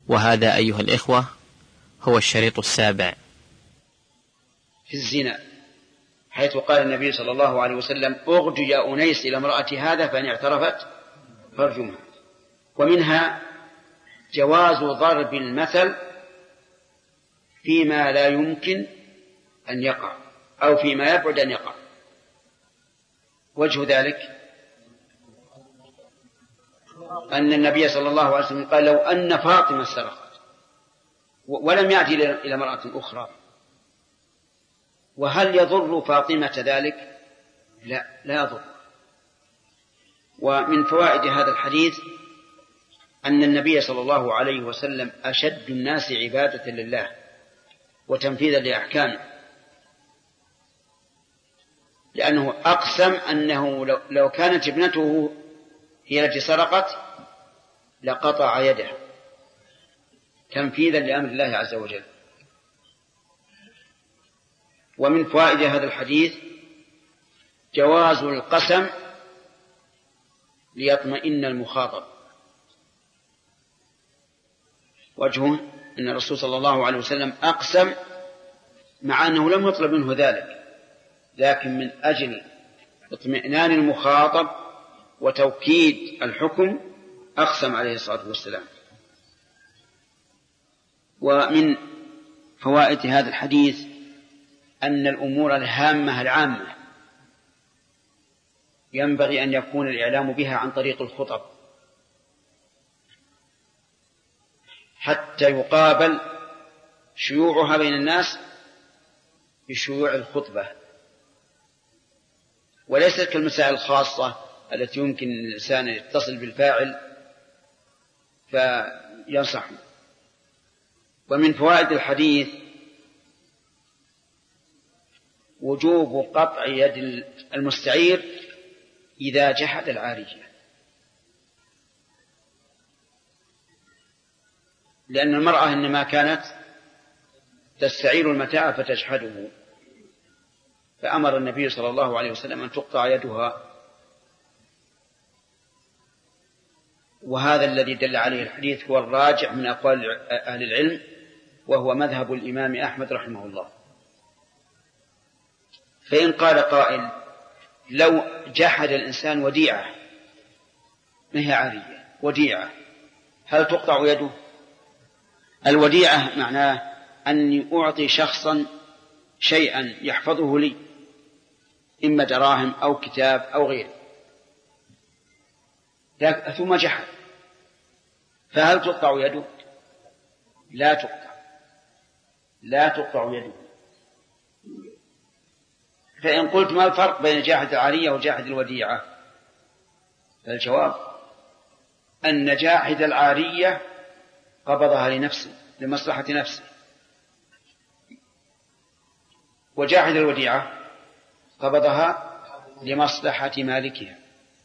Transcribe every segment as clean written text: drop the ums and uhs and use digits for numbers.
وهذا أيها الإخوة هو الشريط السابع في الزنا، حيث قال النبي صلى الله عليه وسلم: أغد يا أنيس إلى امرأة هذا فإن اعترفت فارجمها. ومنها جواز ضرب المثل فيما لا يمكن أن يقع أو فيما يبعد أن يقع. وجه ذلك أن النبي صلى الله عليه وسلم قال: لو أن فاطمة سرقت ولم يأتي إلى امرأة أخرى، وهل يضر فاطمة ذلك؟ لا يضر. ومن فوائد هذا الحديث أن النبي صلى الله عليه وسلم أشد الناس عبادة لله وتنفيذا لأحكامه، لأنه أقسم أنه لو كانت ابنته هي التي سرقت لقطع يده تنفيذا لأمر الله عز وجل. ومن فوائد هذا الحديث جواز القسم ليطمئن المخاطب. وجهه أن الرسول صلى الله عليه وسلم أقسم مع أنه لم يطلب منه ذلك، لكن من أجل اطمئنان المخاطب وتوكيد الحكم أقسم عليه الصلاة والسلام. ومن فوائد هذا الحديث أن الأمور الهامة العامة ينبغي أن يكون الإعلام بها عن طريق الخطب، حتى يقابل شيوعها بين الناس بشيوع الخطبة، وليست كالمسائل الخاصة التي يمكن الإنسان يتصل بالفاعل فينصح. ومن فوائد الحديث وجوب قطع يد المستعير إذا جحد العارية، لأن المرأة إنما كانت تستعير المتاع فتجحده، فأمر النبي صلى الله عليه وسلم أن تقطع يدها. وهذا الذي دل عليه الحديث هو الراجع من أقوال أهل العلم، وهو مذهب الإمام أحمد رحمه الله. فإن قال قائل: لو جحد الإنسان وديعة، ما هي عارية، وديعة، هل تقطع يده؟ الوديعة معناه أني أعطي شخصا شيئا يحفظه لي، إما دراهم أو كتاب أو غيره، ثم جحد، فهل تقطع يده؟ لا تقطع يده. فإن قلت: ما الفرق بين جاحد العارية وجاحد الوديعة؟ فالجواب أن جاحد العارية قبضها لنفسه لمصلحة نفسه، وجاحد الوديعة قبضها لمصلحة مالكها.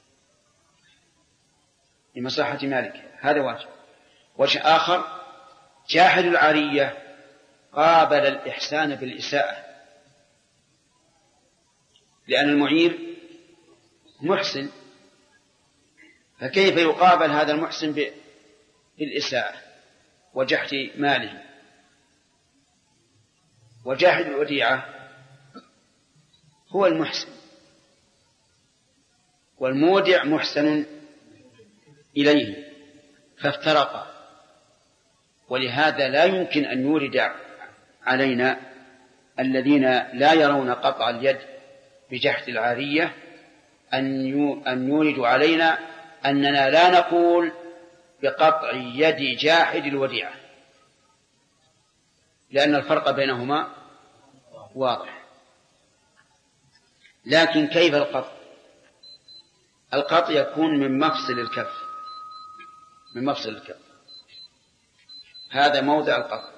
هذا واجب. وجه آخر: جاحد العارية قابل الإحسان بالإساءة، لأن المعير محسن، فكيف يقابل هذا المحسن بالإساءة وجحد ماله؟ وجاحد الوديعة هو المحسن، والمودع محسن إليه، فافترقا. ولهذا لا يمكن أن يورد علينا الذين لا يرون قطع اليد بجحد العارية أن يوردوا علينا أننا لا نقول بقطع يد جاحد الوديعة، لأن الفرق بينهما واضح. لكن كيف القطع؟ القطع يكون من مفصل الكف، هذا موضع القطع.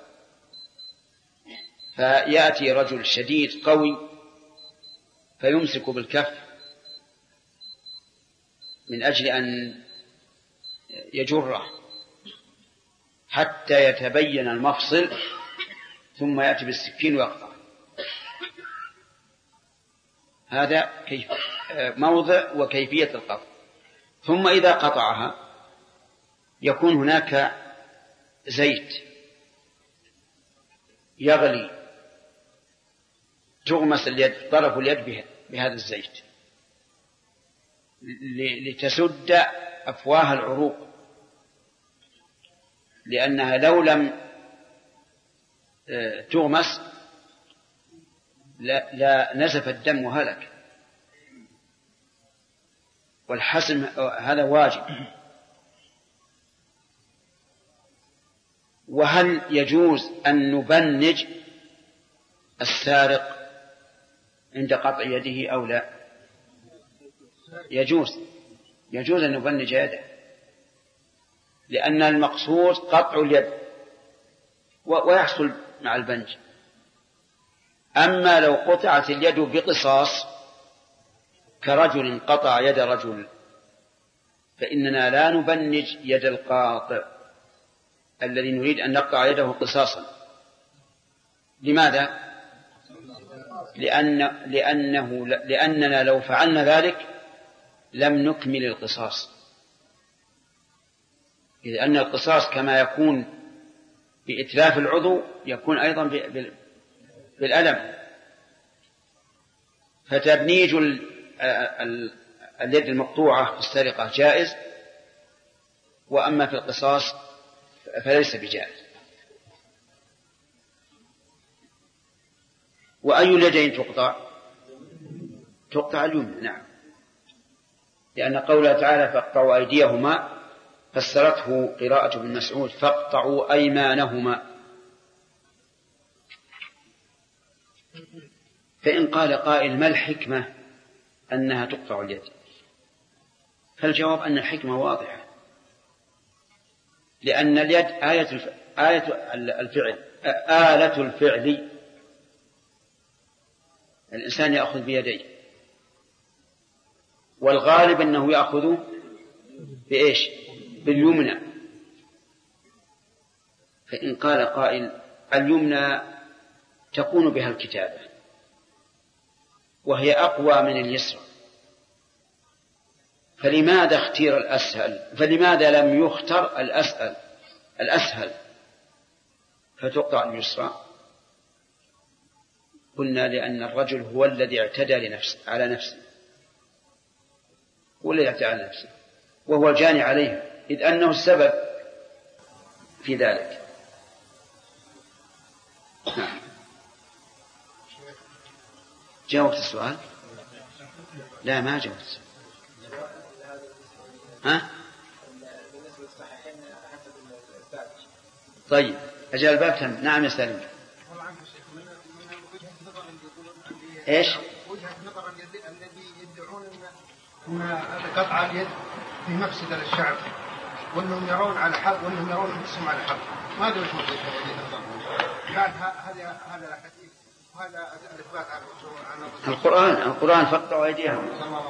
فيأتي رجل شديد قوي فيمسك بالكف من أجل أن يجره حتى يتبين المفصل، ثم يأتي بالسكين ويقطع. هذا موضع وكيفية القطع. ثم إذا قطعها يكون هناك زيت يغلي تغمس اليد طرف اليد بهذا الزيت لتسد أفواه العروق، لأنها لو لم تغمس لا نزف الدم وهلك، والحسم هذا واجب. وهل يجوز أن نبنج السارق عند قطع يده أو لا؟ يجوز أن نبنج يده، لأن المقصود قطع اليد ويحصل مع البنج. أما لو قطعت اليد بقصاص كرجل قطع يد رجل فإننا لا نبنج يد القاطع الذي نريد أن نقطع يده قصاصا. لماذا؟ لأننا لو فعلنا ذلك لم نكمل القصاص، إذ أن القصاص كما يكون بإتلاف العضو يكون أيضا بالألم. فتبنيج اليد المقطوعة في السرقة جائز، وأما في القصاص فليس بجائز. وأي اليدين تقطع اليمنى، نعم، لأن قوله تعالى فاقطعوا أيديهما فسرته قراءة ابن مسعود فاقطعوا أيمانهما. فإن قال قائل ما الحكمة أنها تقطع اليد؟ فالجواب أن الحكمة واضحة، لأن اليد آلة الفعل، الإنسان يأخذ بيديه، والغالب أنه يأخذ بإيش؟ باليمنى. فإن قال قائل اليمنى تكون بها الكتابة وهي أقوى من اليسرى، فلماذا اختير الأسهل؟ فلماذا لم يختر الأسهل فتقطع اليسرى؟ قلنا لأن الرجل هو الذي اعتدى على نفسه، هو الذي اعتدى على نفسه وهو الجاني عليه، إذ أنه السبب في ذلك. نعم. جاوبت السؤال؟ لا، ما جاوبت السؤال. ها؟ طيب أجل الباب تم. نعم يا سالم. إيش؟ وجهة نظر الذي يدعون أن قطع اليد في مفسدة للشعب، وأنهم يرون على حق، وأنهم يرون أنفسهم على حق. ماذا وجه بعد هذا الحديث وهذا الإثبات على القرآن فقطعوا أيديهم.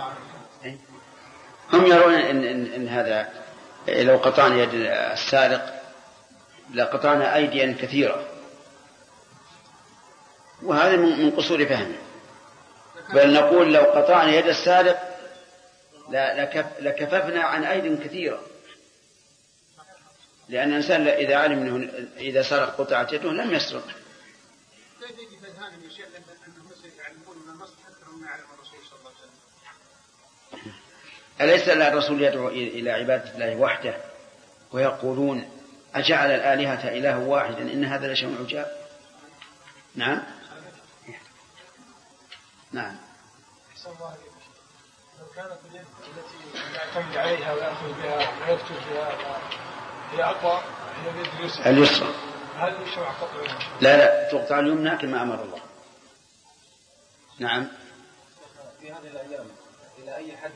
هم يرون إن هذا لو قطعنا يد السارق لقطعنا أيديا كثيرة، وهذا من قصور فهمه. بل نقول لو قطعنا يد السارق لكففنا عن أيد كثيرة، لأن الإنسان إذا علم أنه إذا سرق قطعت يده لم يسرق. أليس الرسول يدعو إلى عبادة الله وحده ويقولون أجعل الآلهة إله واحدا إن هذا لشيء عجاب؟ نعم. نعم. لو كانت اليد التي يعتمد عليها ويأخذ بها ويكتب بها هي أقوى هي اليد اليسرى، هل يشرع قطعها؟ لا تقطع اليمنى كما أمر الله. نعم. في هذه الأيام إلى أي حد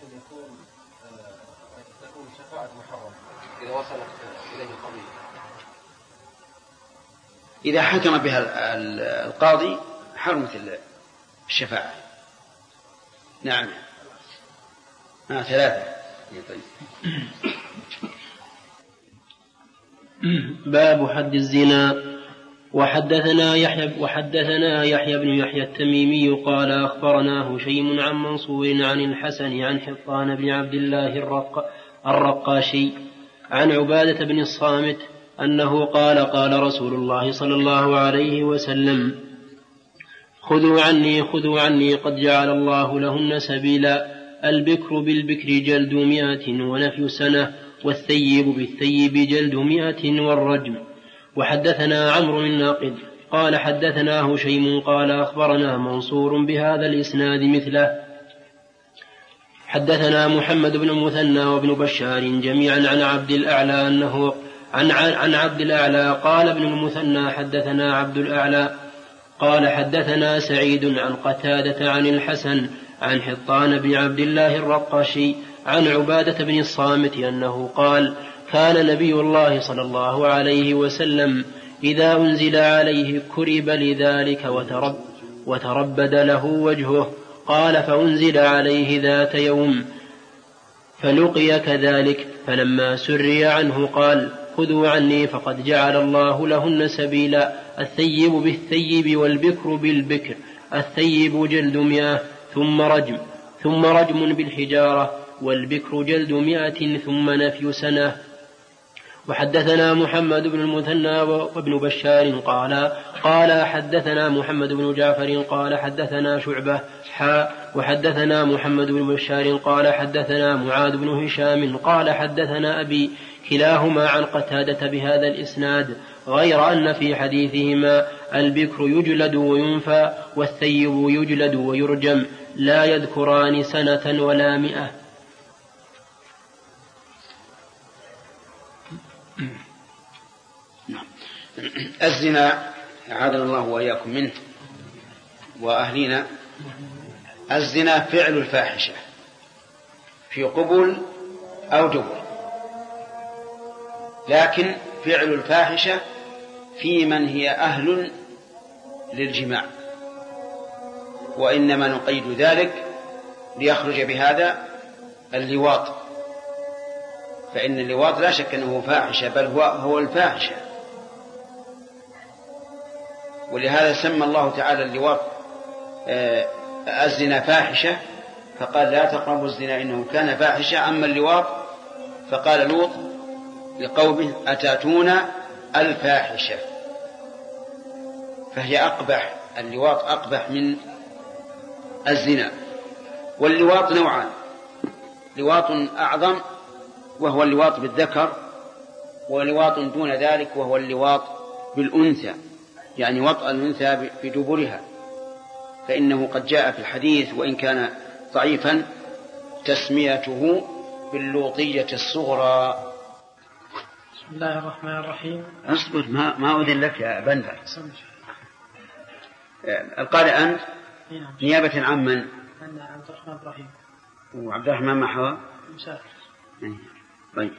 تكون شفاعة محرمة إذا وصلت إليه القضية؟ إذا حكم بها القاضي حرمت الشفاعة. نعم. 3. طيب. باب حد الزنا. وحدثنا يحيى بن يحيى التميمي قال أخبرنا هشيم عن منصور عن الحسن عن حطان بن عبد الله الرقاشي عن عبادة بن الصامت أنه قال قال رسول الله صلى الله عليه وسلم خذوا عني قد جعل الله لهن سبيلا البكر بالبكر جلد 100 ونفي سنة والثيب بالثيب جلد 100 والرجم. وحدثنا عمرو الناقد قال حدثنا هشيم قال أخبرنا منصور بهذا الإسناد مثله. حدثنا محمد بن المثنى وابن بشار جميعا عن عبد الأعلى أنه عن عبد الأعلى قال ابن المثنى حدثنا عبد الأعلى قال حدثنا سعيد عن قتادة عن الحسن عن حطان بن عبد الله الرقاشي عن عبادة بن الصامت أنه قال كان نبي الله صلى الله عليه وسلم إذا أنزل عليه كرب لذلك وتربد له وجهه. قال فأنزل عليه ذات يوم فلقي كذلك فلما سري عنه قال خذوا عني فقد جعل الله لهن سبيلا الثيب بالثيب والبكر بالبكر الثيب جلد 100 ثم رجم بالحجارة والبكر جلد 100 ثم نفي سنة. وحدثنا محمد بن المثنى وابن بشار قال حدثنا محمد بن جعفر قال حدثنا شعبة وحدثنا محمد بن بشار قال حدثنا معاذ بن هشام قال حدثنا أبي كلاهما عن قتادة بهذا الإسناد غير أن في حديثهما البكر يجلد وينفى والثيب يجلد ويرجم لا يذكران سنة ولا 100. الزنا أعاذنا الله وإياكم منه وأهلنا. الزنا فعل الفاحشة في قبل أو دبر، لكن فعل الفاحشة في من هي أهل للجماع، وإنما نقيد ذلك ليخرج بهذا اللواط، فإن اللواط لا شك أنه فاحشة بل هو الفاحشة، ولهذا سمى الله تعالى اللواط الزنا فاحشة فقال لا تقربوا الزنا إنه كان فاحشة. أما اللواط فقال لوط لقومه أتاتون الفاحشة، فهي أقبح، اللواط أقبح من الزنا. واللواط نوعان، لواط أعظم وهو اللواط بالذكر، ولواط دون ذلك وهو اللواط بالأنثى، يعني وطأ الأنثى بدبرها، فإنه قد جاء في الحديث وإن كان ضعيفا تسميته باللوطية الصغرى. بسم الله الرحمن الرحيم. اصبر ما أذن لك يا بندر. القارئ أنت نيابة عن من؟ عن عبد الرحمن إبراهيم. وعبد الرحمن محوى مسافر. طيب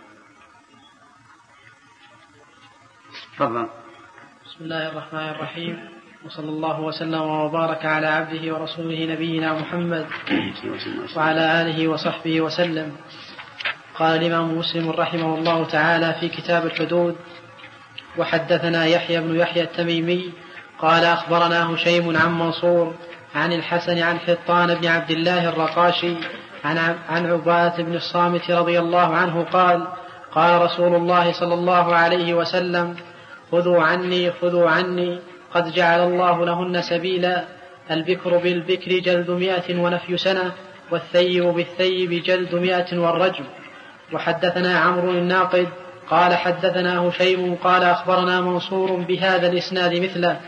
تفضل. بسم الله الرحمن الرحيم، وصلى الله وسلم وبارك على عبده ورسوله نبينا محمد وعلى آله وصحبه وسلم. قال الإمام مسلم رحمه الله تعالى في كتاب الحدود: وحدثنا يحيى بن يحيى التميمي قال أخبرنا هشيم عن منصور عن الحسن عن حطان بن عبد الله الرقاشي عن عبادة بن الصامت رضي الله عنه قال: قال رسول الله صلى الله عليه وسلم: خذوا عني قد جعل الله لهن سبيلا البكر بالبكر جلد 100 ونفي سنة والثيب بالثيب جلد 100 والرجم. وحدثنا عمرو الناقد قال حدثنا هشيم قال أخبرنا منصور بهذا الإسناد مثله.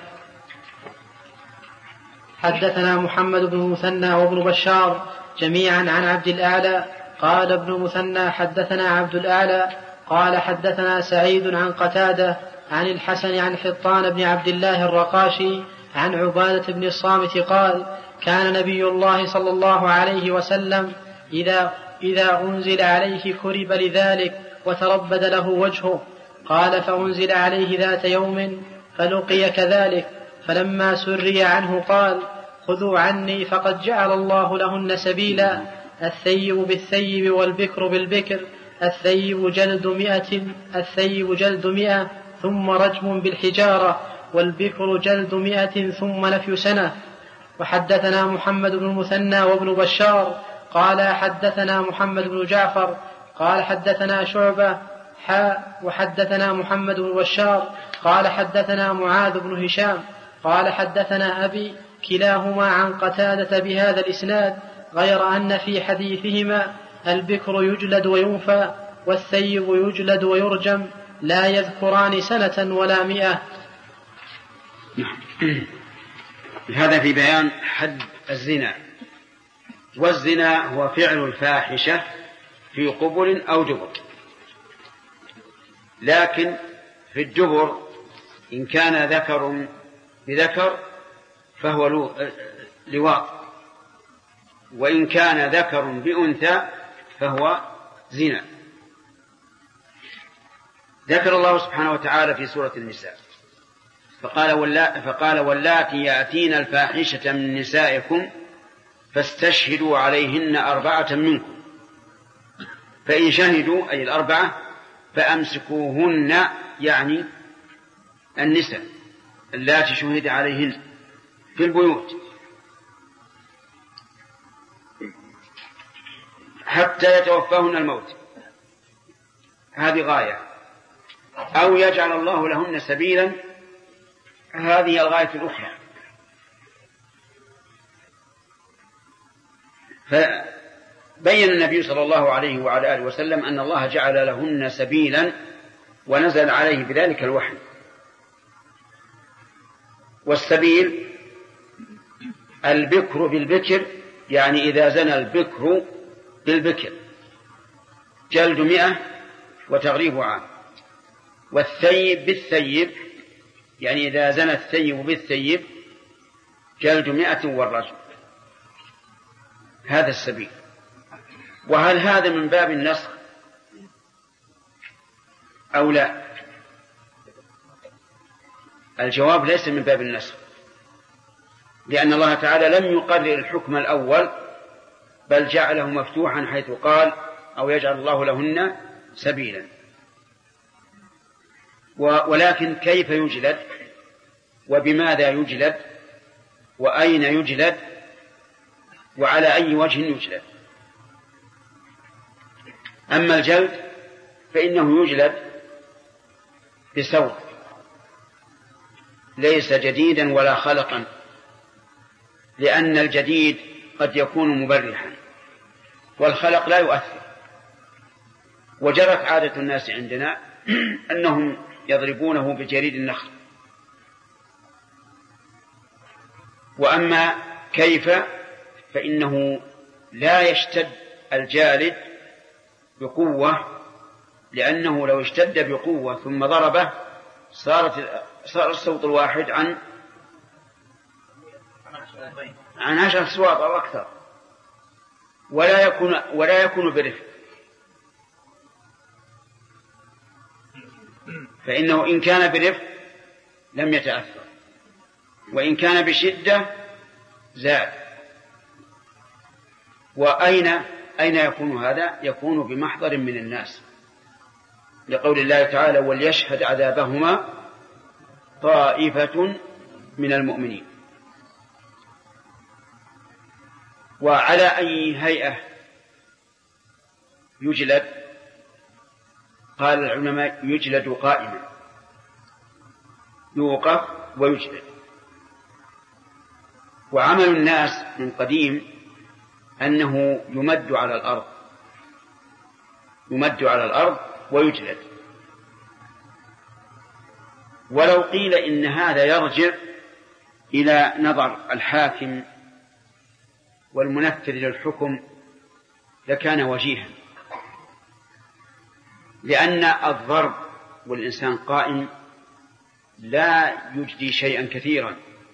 حدثنا محمد بن المثنى وابن بشار جميعا عن عبد الأعلى قال ابن المثنى حدثنا عبد الأعلى قال حدثنا سعيد عن قتادة عن الحسن عن حطان بن عبد الله الرقاشي عن عبادة بن الصامت قال: كان نبي الله صلى الله عليه وسلم إذا أنزل عليه كرب لذلك وتربد له وجهه. قال: فأنزل عليه ذات يوم فلقي كذلك فلما سري عنه قال: خذوا عني فقد جعل الله لهن سبيلا الثيب بالثيب والبكر بالبكر الثيب جلد 100 ثم رجم بالحجارة والبكر جلد 100 ثم نفي سنة. وحدثنا محمد بن المثنى وابن بشار قال حدثنا محمد بن جعفر قال حدثنا شعبة وحدثنا محمد بن بشار قال حدثنا معاذ بن هشام قال حدثنا أبي كلاهما عن قتادة بهذا الإسناد غير أن في حديثهما البكر يجلد وينفى والثيب يجلد ويرجم لا يذكران سنة ولا 100. هذا في بيان حد الزنا. والزنا هو فعل الفاحشة في قبل أو دبر، لكن في الدبر إن كان ذكر بذكر فهو لواط، وإن كان ذكر بأنثى فهو زنا. ذكر الله سبحانه وتعالى في سورة النساء فقال واللاتي يأتين الفاحشة من نسائكم فاستشهدوا عليهن 4 منكم، فإن شهدوا أي 4 فأمسكوهن، يعني النساء اللاتي شهد عليهن في البيوت حتى يتوفاهن الموت، هذه غاية، أو يجعل الله لهن سبيلا، هذه الغاية الأخرى. فبين النبي صلى الله عليه وعلى آله وسلم أن الله جعل لهن سبيلا ونزل عليه بذلك الوحي. والسبيل البكر بالبكر، يعني إذا زنى البكر بالبكر جلد 100 وتغريب عام، والثيب بالثيب، يعني إذا زنى الثيب بالثيب جلد 100 والرجم. هذا السبيل. وهل هذا من باب النسخ أو لا؟ الجواب ليس من باب النسخ، لأن الله تعالى لم يقرر الحكم الأول بل جعله مفتوحا حيث قال أو يجعل الله لهن سبيلا. ولكن كيف يجلد وبماذا يجلد وأين يجلد وعلى أي وجه يجلد؟ أما الجلد فإنه يجلد بسوط ليس جديدا ولا خلقا، لأن الجديد قد يكون مبرحا والخلق لا يؤثر. وجرت عادة الناس عندنا أنهم يضربونه بجريد النخل. وأما كيف فإنه لا يشتد الجالد بقوة، لأنه لو اشتد بقوة ثم ضربه صار الصوت الواحد عن 10 أصوات أو أكثر، ولا يكون برفق. فإنه إن كان برفق لم يتأثر، وإن كان بشدة زاد. وأين يكون هذا؟ يكون بمحضر من الناس، لقول الله تعالى وليشهد عذابهما طائفة من المؤمنين. وعلى أي هيئة يجلد؟ قال العلماء يجلد قائما، يوقف ويجلد. وعمل الناس من قديم أنه يمد على الأرض ويجلد. ولو قيل إن هذا يرجع إلى نظر الحاكم والمنفذ للحكم لكان وجيها، لأن الضرب والإنسان قائم لا يجدي شيئا كثيرا،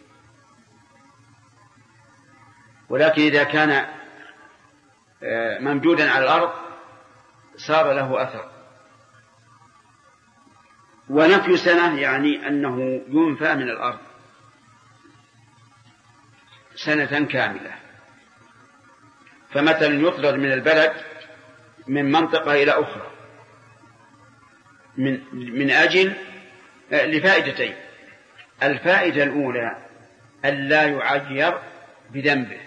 ولكن إذا كان ممدودا على الأرض صار له أثر. ونفي سنة يعني أنه ينفى من الأرض سنة كاملة. فمثلا يطرد من البلد من منطقة إلى أخرى من أجل لفائدتين: الفائدة الأولى ألا يعير بذنبه،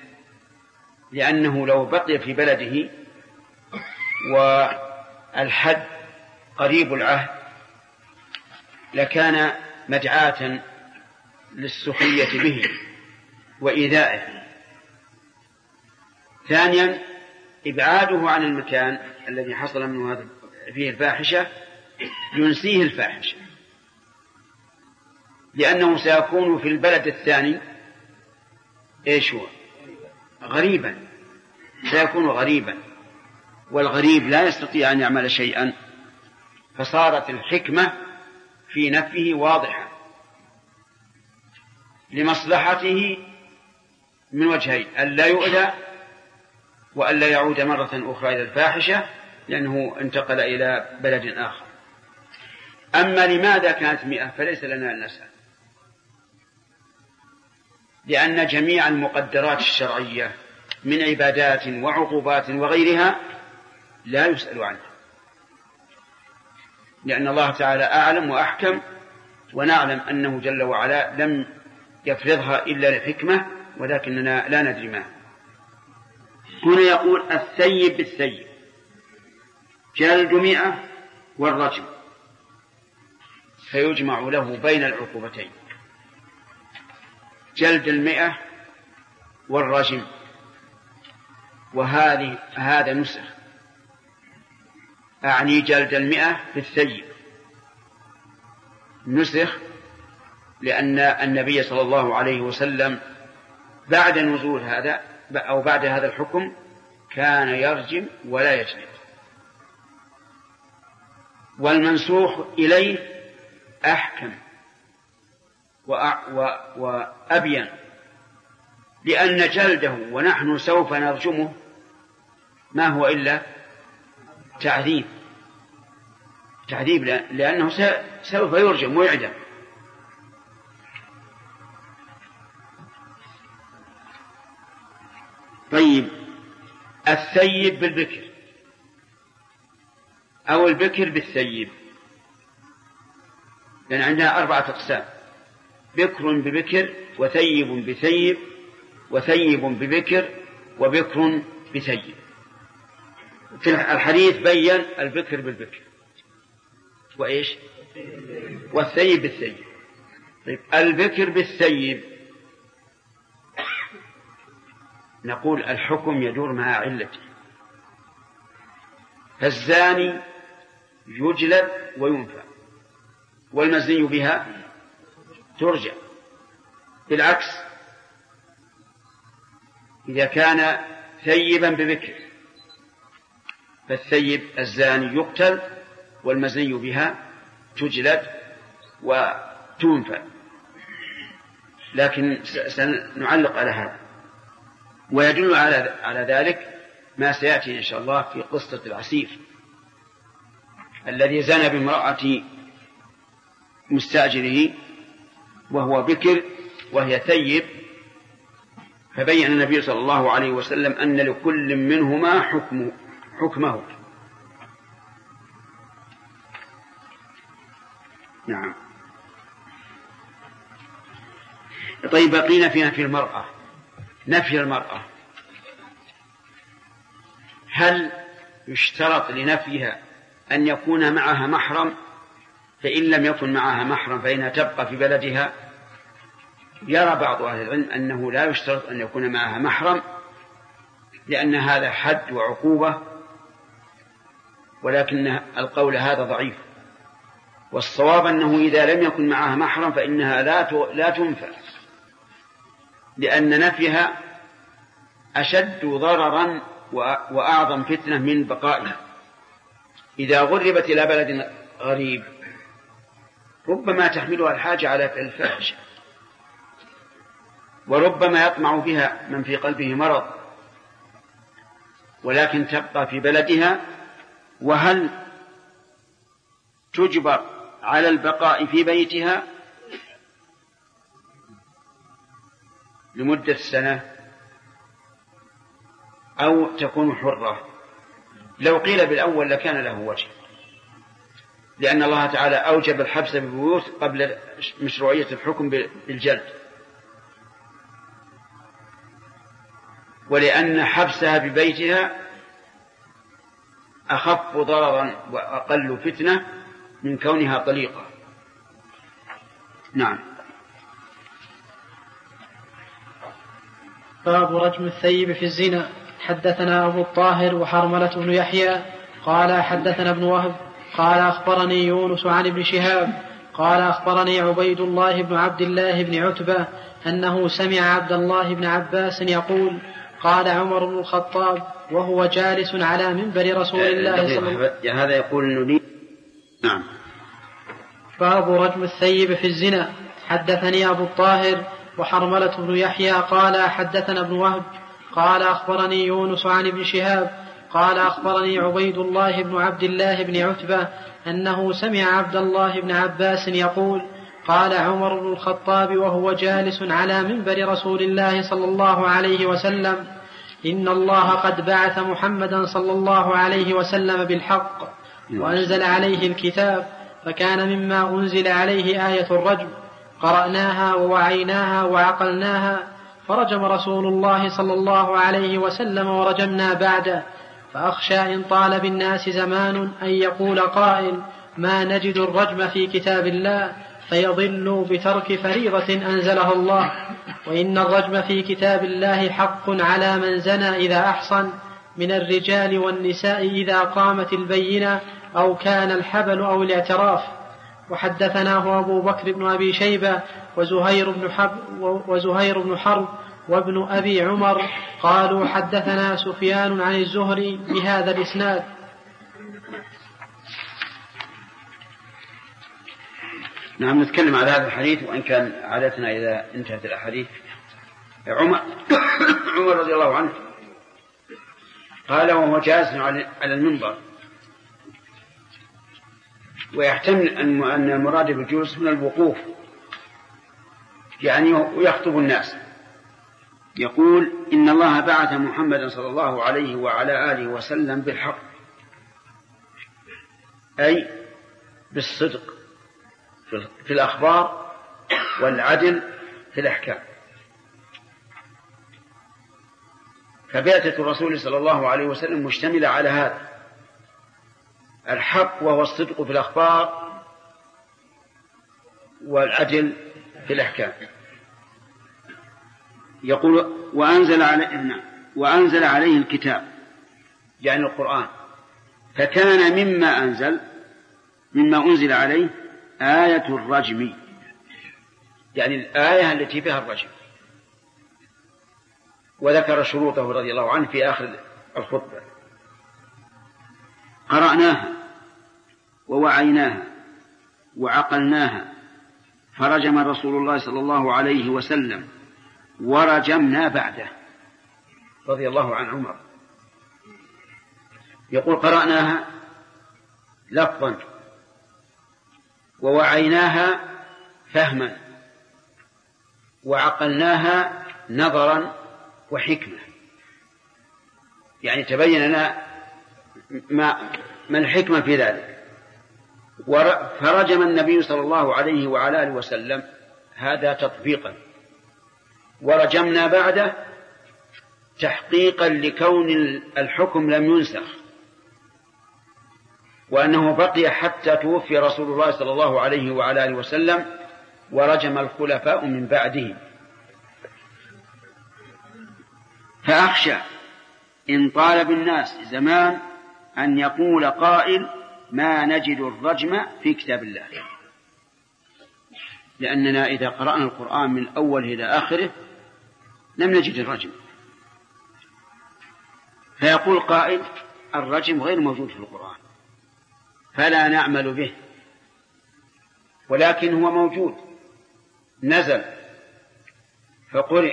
لأنه لو بقي في بلده والحد قريب العهد لكان مدعاة للسخرية به وإيذائه. ثانيا إبعاده عن المكان الذي حصل منه هذا فيه الفاحشة ينسيه الفاحشة، لأنه سيكون في البلد الثاني إيش هو؟ غريبا، سيكون غريبا، والغريب لا يستطيع أن يعمل شيئا، فصارت الحكمة في نفيه واضحة لمصلحته من وجهين: ألا يؤذى وألا يعود مرة أخرى إلى الفاحشة لأنه انتقل إلى بلد آخر. أما لماذا كانت 100 فليس لنا أن نسأل، لأن جميع المقدرات الشرعية من عبادات وعقوبات وغيرها لا يسأل عنها، لأن الله تعالى أعلم وأحكم، ونعلم أنه جل وعلا لم يفرضها إلا لحكمة، ولكننا لا ندري ما. هنا يقول الثيب بالثيب جلد 100 والرجم، فيجمع له بين العقوبتين، جلد 100 والرجم. هذا نسخ، أعني جلد 100 بالثيب نسخ، لأن النبي صلى الله عليه وسلم بعد نزول هذا أو بعد هذا الحكم كان يرجم ولا يجلد. والمنسوخ إليه أحكم وأبين، لأن جلده ونحن سوف نرجمه ما هو إلا تعذيب لأنه سوف يرجم ويعدم. طيب الثيب بالبكر أو البكر بالثيب، لأن عندنا 4 أقسام: بكر ببكر، وثيب بثيب، وثيب ببكر، وبكر بثيب. في الحديث بين البكر بالبكر وإيش؟ والثيب بالثيب. طيب البكر بالثيب نقول الحكم يدور مع علته، فالزاني يجلد وينفى، والمزني بها ترجع. بالعكس إذا كان ثيبا ببكر فالثيب الزاني يقتل والمزني بها تجلد وتنفى. لكن سنعلق على هذا، ويدل على ذلك ما سيأتي إن شاء الله في قصة العسير الذي زنى بامرأة مستأجره وهو بكر وهي ثيب، فبين النبي صلى الله عليه وسلم أن لكل منهما حكمه. نعم. طيب بقينا في نفي المرأة. نفي المرأة هل يشترط لنفيها أن يكون معها محرم؟ فإن لم يكن معها محرم فإنها تبقى في بلدها. يرى بعض أهل العلم أنه لا يشترط أن يكون معها محرم، لأن هذا حد وعقوبة، ولكن القول هذا ضعيف، والصواب أنه إذا لم يكن معها محرم فإنها لا تنفى، لأن نفيها أشد ضررا وأعظم فتنة من بقائها. إذا غربت إلى بلد غريب ربما تحملها الحاجة على الفاحشة، وربما يطمع بها من في قلبه مرض، ولكن تبقى في بلدها. وهل تجبر على البقاء في بيتها لمدة سنة أو تكون حرة؟ لو قيل بالأول لكان له وجه، لأن الله تعالى أوجب الحبس بالبيوت قبل مشروعية الحكم بالجلد، ولأن حبسها ببيتها أخف ضررا وأقل فتنة من كونها طليقة. نعم. باب رجم الثيب في الزنا. حدثنا أبو الطاهر وحرملة بن يحيى قال حدثنا ابن وهب قال أخبرني يونس عن ابن شهاب قال أخبرني عبيد الله بن عبد الله بن عتبة أنه سمع عبد الله بن عباس يقول قال عمر بن الخطاب وهو جالس على منبر رسول الله صلى الله عليه وسلم. هذا يقول إنه نعم. باب رجم الثيب في الزنا. حدثني أبو الطاهر وحرملة بن يحيى قال حدثنا ابن وهب قال أخبرني يونس عن ابن شهاب قال أخبرني عبيد الله بن عبد الله بن عتبة أنه سمع عبد الله بن عباس يقول قال عمر بن الخطاب وهو جالس على منبر رسول الله صلى الله عليه وسلم إن الله قد بعث محمدا صلى الله عليه وسلم بالحق وأنزل عليه الكتاب فكان مما أنزل عليه آية الرجم قرأناها ووعيناها وعقلناها فرجم رسول الله صلى الله عليه وسلم ورجمنا بعده فأخشى إن طال بالناس زمان أن يقول قائل ما نجد الرجم في كتاب الله فيضلوا بترك فريضة أنزلها الله وإن الرجم في كتاب الله حق على من زنى إذا أحصن من الرجال والنساء إذا قامت البينة أو كان الحبل أو الاعتراف. وحدثناه أبو بكر بن أبي شيبة وزهير بن حرب وابن أبي عمر قالوا حدثنا سفيان عن الزهري بهذا الإسناد. نعم. نتكلم على هذا الحديث وإن كان عادتنا إذا انتهت الأحاديث. عمر رضي الله عنه قال وهو جالس على المنبر، ويحتمل أن المراد بالجلوس من الوقوف يعني ويخطب الناس، يقول إن الله بعث محمدا صلى الله عليه وعلى آله وسلم بالحق أي بالصدق في الأخبار والعدل في الأحكام. فبعثة الرسول صلى الله عليه وسلم مشتملة على هذا الحق وهو الصدق في الأخبار والعدل في الأحكام. يقول وأنزل عليه الكتاب يعني القرآن فكان مما أنزل عليه آية الرجم يعني الآية التي فيها الرجم، وذكر شروطه رضي الله عنه في آخر الخطبة. قرأناها ووعيناها وعقلناها فرجم رسول الله صلى الله عليه وسلم ورجمنا بعده رضي الله عن عمر. يقول قرأناها لفظا ووعيناها فهما وعقلناها نظرا وحكمة، يعني تبين لنا ما الحكمة في ذلك. فرجم النبي صلى الله عليه وعلى آله وسلم هذا تطبيقا، ورجمنا بعده تحقيقا لكون الحكم لم ينسخ وأنه بقي حتى توفي رسول الله صلى الله عليه وعلى آله وسلم ورجم الخلفاء من بعده. فأخشى إن طال بالناس زمان أن يقول قائل ما نجد الرجم في كتاب الله، لأننا إذا قرأنا القرآن من أول إلى آخره لم نجد الرجم، فيقول قائل الرجم غير موجود في القرآن فلا نعمل به، ولكن هو موجود نزل فقرئ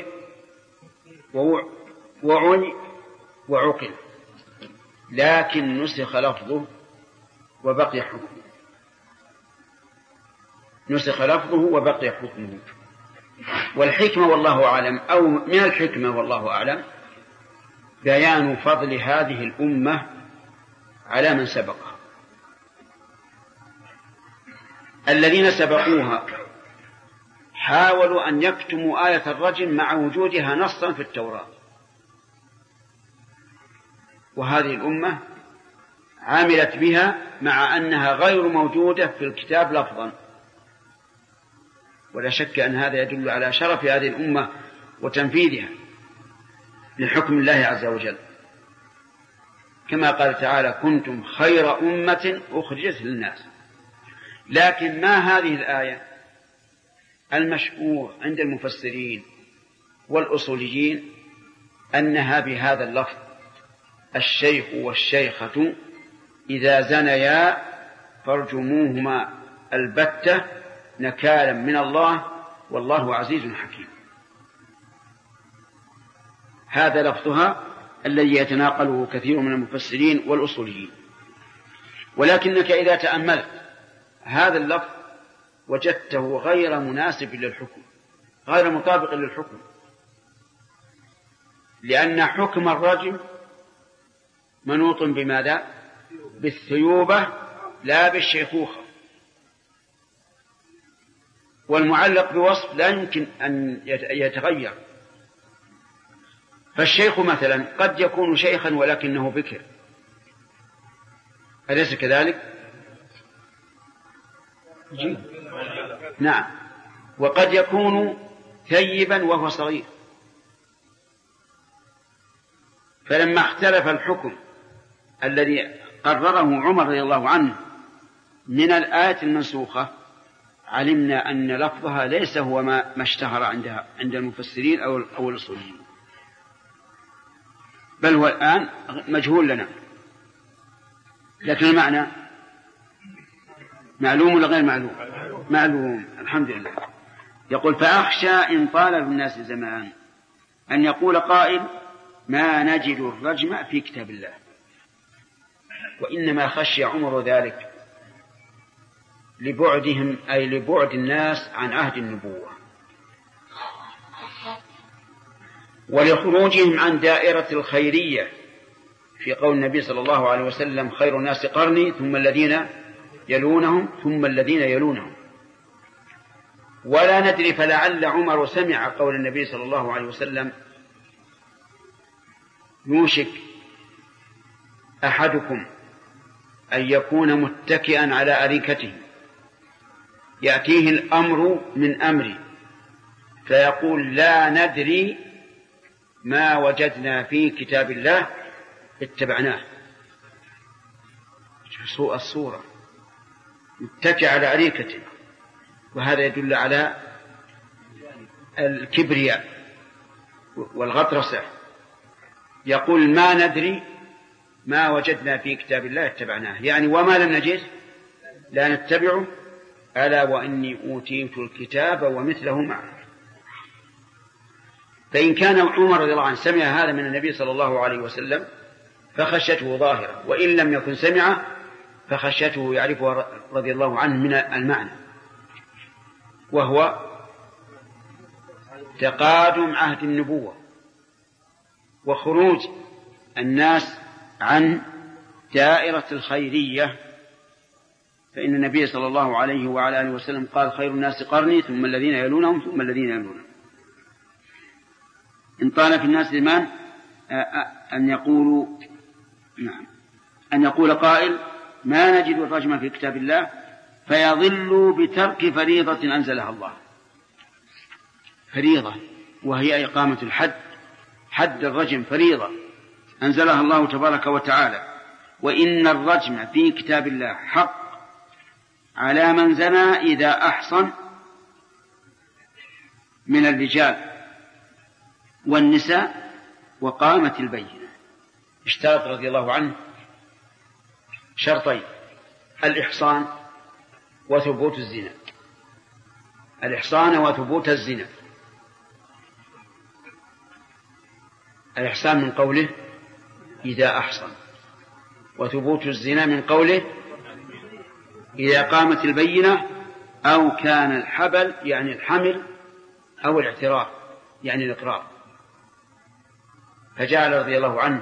وعني وعقل، لكن نسخ لفظه وبقي حكمه، نسخ لفظه وبقي حكمه. والحكمة والله أعلم أو من الحكمة والله أعلم بيان فضل هذه الأمة على من سبقها. الذين سبقوها حاولوا أن يكتموا آية الرجم مع وجودها نصا في التوراة، وهذه الأمة عملت بها مع أنها غير موجودة في الكتاب لفظا. ولا شك أن هذا يدل على شرف هذه الأمة وتنفيذها لحكم الله عز وجل، كما قال تعالى: كنتم خير أمة أخرجت للناس. لكن ما هذه الآية؟ المشهور عند المفسرين والأصوليين أنها بهذا اللفظ: الشيخ والشيخة إذا زنيا فارجموهما البتة نكالا من الله والله عزيز حكيم. هذا لفظها الذي يتناقله كثير من المفسرين والأصوليين. ولكنك إذا تأملت هذا اللفظ وجدته غير مناسب للحكم، غير مطابق للحكم، لأن حكم الرجم منوط بماذا؟ بالثيوبة لا بالشيخوخة. والمعلق بوصف لا يمكن أن يتغير. فالشيخ مثلا قد يكون شيخا ولكنه بكر، أليس كذلك؟ نعم. وقد يكون ثيبا وهو صغير. فلما اختلف الحكم الذي قرره عمر رضي الله عنه من الآية المنسوخة علمنا أن لفظها ليس هو ما اشتهر عند المفسرين أو الأصوليين، بل هو الآن مجهول لنا. لكن المعنى معلوم ولا غير معلوم؟ معلوم، الحمد لله. يقول: فأخشى إن طال بالناس زمان أن يقول قائل: ما نجد الرجم في كتاب الله. وإنما خشي عمر ذلك لبعدهم، أي لبعد الناس عن عهد النبوة، ولخروجهم عن دائرة الخيرية في قول النبي صلى الله عليه وسلم: خير الناس قرني ثم الذين يلونهم ثم الذين يلونهم. ولا ندري، فلعل عمر سمع قول النبي صلى الله عليه وسلم: يوشك أحدكم أن يكون متكئا على أريكته يأتيه الأمر من أمري فيقول: لا ندري ما وجدنا في كتاب الله اتبعناه. سوء الصورة، متكئ على أريكته، وهذا يدل على الكبرياء والغطرسة. يقول: ما ندري ما وجدنا في كتاب الله اتبعناه، يعني وما لم نجد لا نتبعه. ألا وإني أوتيت الكتاب ومثله معه. فإن كان عمر رضي الله عنه سمع هذا من النبي صلى الله عليه وسلم فخشيته ظاهرة، وإن لم يكن سمعه فخشيته يعرفه رضي الله عنه من المعنى، وهو تقادم عهد النبوة وخروج الناس عن دائرة الخيرية. فإن النبي صلى الله عليه وعلى آله وسلم قال: خير الناس قرني ثم الذين يلونهم ثم الذين يلونهم. إن طال في الناس زمان أن يقول قائل: ما نجد الرجم في كتاب الله، فيضل بترك فريضة أنزلها الله. فريضة وهي إقامة الحد، حد الرجم فريضة أنزلها الله تبارك وتعالى. وإن الرجم في كتاب الله حق على من زنى إذا أحصن من الرجال والنساء وقامت البينة. اشترط رضي الله عنه شرطين: الإحصان وثبوت الزنا. الإحصان وثبوت الزنا. الإحصان من قوله إذا أحصن، وثبوت الزنا من قوله إذا قامت البينة أو كان الحبل يعني الحمل أو الاعتراف يعني الإقرار. فجعل رضي الله عنه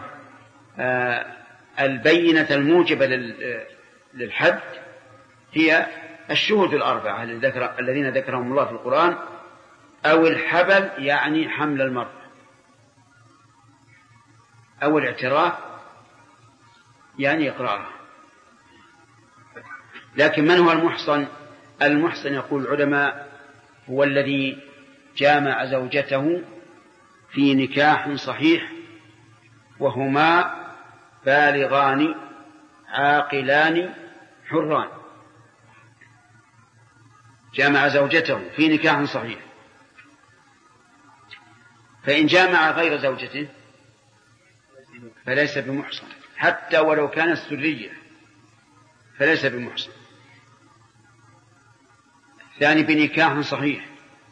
البينة الموجبة للحد هي الشهود الأربعة الذين ذكرهم الله في القرآن، أو الحبل يعني حمل المرء، أو الاعتراف يعني إقراره. لكن من هو المحصن؟ المحصن يقول العلماء هو الذي جامع زوجته في نكاح صحيح وهما بالغان عاقلان حران. جامع زوجته في نكاح صحيح، فإن جامع غير زوجته فليس بمحصن، حتى ولو كانت سرية فليس بمحصن. الثاني بنكاح صحيح،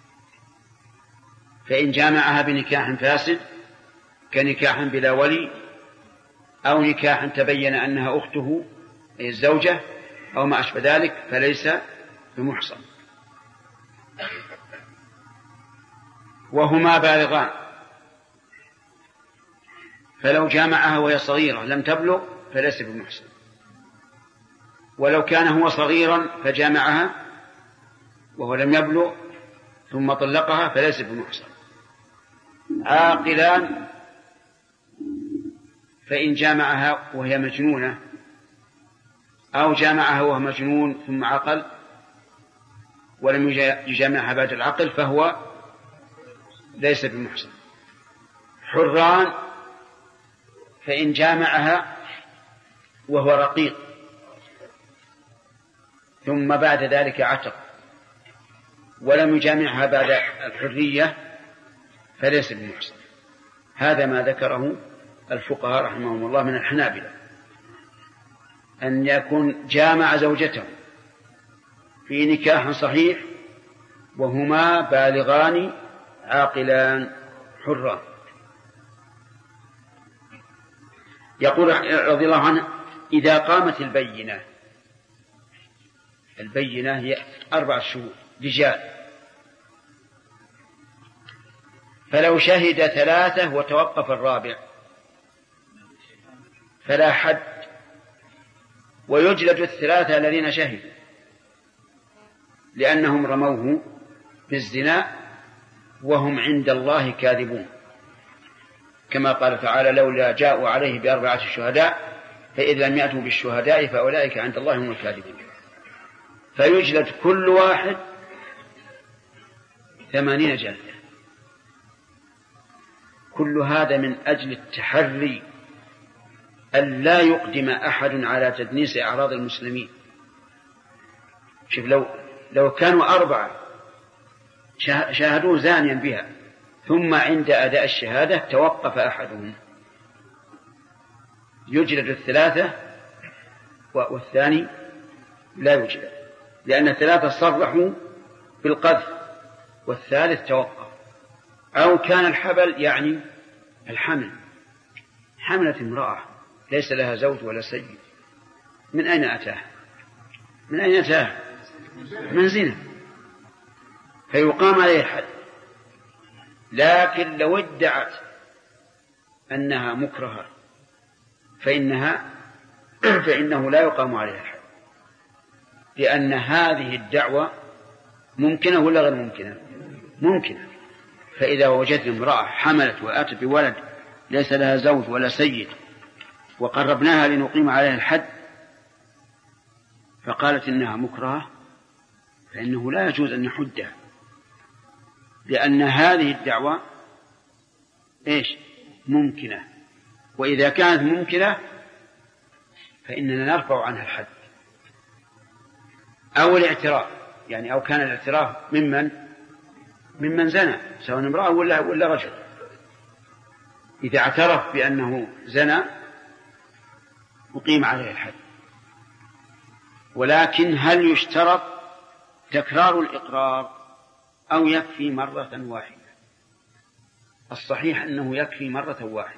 فإن جامعها بنكاح فاسد كنكاح بلا ولي أو نكاح تبين أنها أخته أي الزوجة أو ما أشبه ذلك فليس بمحصن. وهما بالغان، فلو جامعها وهي صغيرة لم تبلغ فليس بمحصن، ولو كان هو صغيرا فجامعها وهو لم يبلغ ثم طلقها فليس بمحصن. عاقلان، فإن جامعها وهي مجنونة أو جامعها وهو مجنون ثم عقل ولم يجامعها بعد العقل فهو ليس بمحصن. حران، فإن جامعها وهو رقيق ثم بعد ذلك عتق ولم يجامعها بعد الحرية فليس بمحصن. هذا ما ذكره الفقهاء رحمهم الله من الحنابلة، أن يكون جامع زوجته في نكاح صحيح وهما بالغان عاقلان حران. يقول رضي الله عنه: إذا قامت البينة هي 4 شهود رجال، فلو شهد 3 وتوقف الرابع فلا حد، ويجلد 3 الذين شهدوا لأنهم رموه بالزنا وهم عند الله كاذبون، كما قال تعالى: لولا جاءوا عليه ب4 شهداء فإذا لم يأتوا بالشهداء فأولئك عند الله هم الكاذبون. فيجلد كل واحد 80 جلدة. كل هذا من أجل التحري أن لا يقدم أحد على تدنيس أعراض المسلمين. شوف، لو كانوا 4 شاهدوه زانيا بها ثم عند أداء الشهادة توقف أحدهم يجلد 3 والثاني لا يجلد، لأن 3 صرحوا بالقذف والثالث توقف. أو كان الحبل يعني الحمل، حملت امرأة ليس لها زوج ولا سيد، من أين أتاه؟ من زنا، فيقام عليه الحد. لكن لو ادعت أنها مكرهة فإنه لا يقام عليها الحد، لأن هذه الدعوة ممكنة ولا غير ممكنة؟ ممكنة. فإذا وجدت امرأة حملت وأتت بولد ليس لها زوج ولا سيد وقربناها لنقيم عليها الحد فقالت إنها مكرهة، فإنه لا يجوز أن نحدها، لأن هذه الدعوة ممكنة، وإذا كانت ممكنة فإننا نرفع عنها الحد. أو الاعتراف، يعني أو كان الاعتراف ممن زنى سواء امرأة ولا رجل، إذا اعترف بأنه زنى أقيم عليه الحد. ولكن هل يشترط تكرار الإقرار أو يكفي مرة واحدة؟ الصحيح أنه يكفي مرة واحدة،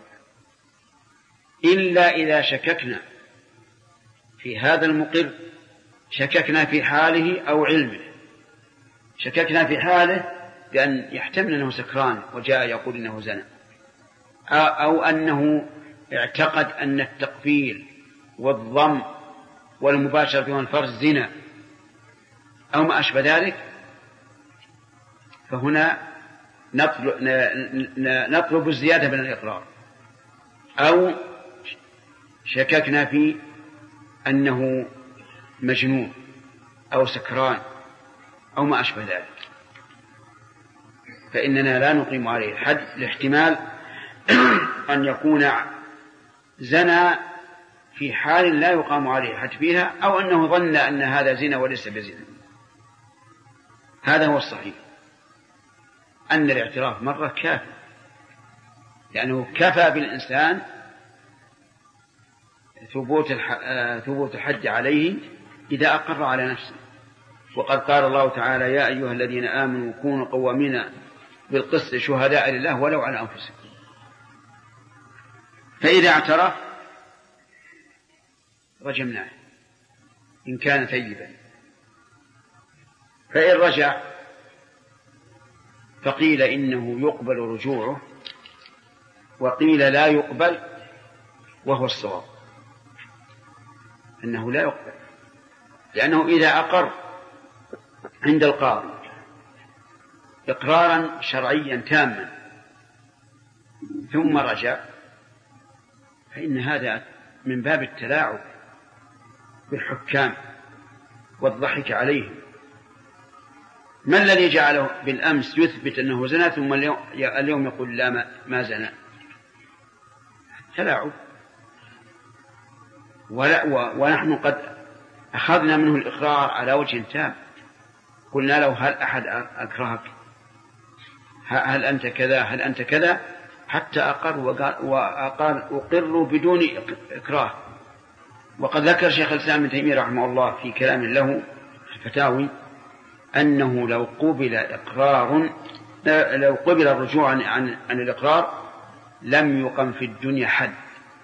إلا إذا شككنا في هذا المقر، شككنا في حاله أو علمه. شككنا في حاله بأن يحتمل أنه سكران وجاء يقول إنه زنى، أو أنه اعتقد أن التقبيل والضم والمباشرة والفرج زنا أو ما أشبه ذلك، فهنا نطلب الزيادة من الإقرار. أو شككنا في أنه مجنون أو سكران أو ما أشبه ذلك، فإننا لا نقيم عليه الحد لاحتمال أن يكون زنى في حال لا يقام عليه الحد فيها، أو أنه ظن أن هذا زنا وليس بزنا. هذا هو الصحيح، أن الاعتراف مرة كافي، لأنه كفى بالإنسان ثبوت الحد عليه إذا أقر على نفسه. وقد قال الله تعالى: يا أيها الذين آمنوا كونوا قوامين بالقسط شهداء لله ولو على أنفسكم. فإذا اعترف رجمناه إن كان ثيبا، فإن رجع فقيل إنه يقبل رجوعه، وقيل لا يقبل، وهو الصواب أنه لا يقبل، لأنه إذا أقر عند القاضي إقرارا شرعيا تاما ثم رجع، فإن هذا من باب التلاعب بالحكام والضحك عليهم. ما الذي جعله بالأمس يثبت أنه زنا ثم اليوم يقول لا ما زنا؟ تلاعب. ونحن قد أخذنا منه الإقرار على وجه تام، قلنا له: هل أحد أكرهك؟ هل أنت كذا؟ هل أنت كذا؟ حتى أقر وقال أقر بدون إكراه. وقد ذكر شيخ الإسلام ابن تيمية رحمه الله في كلام له في الفتاوي أنه لو قبل الرجوع عن الإقرار لم يقم في الدنيا حد،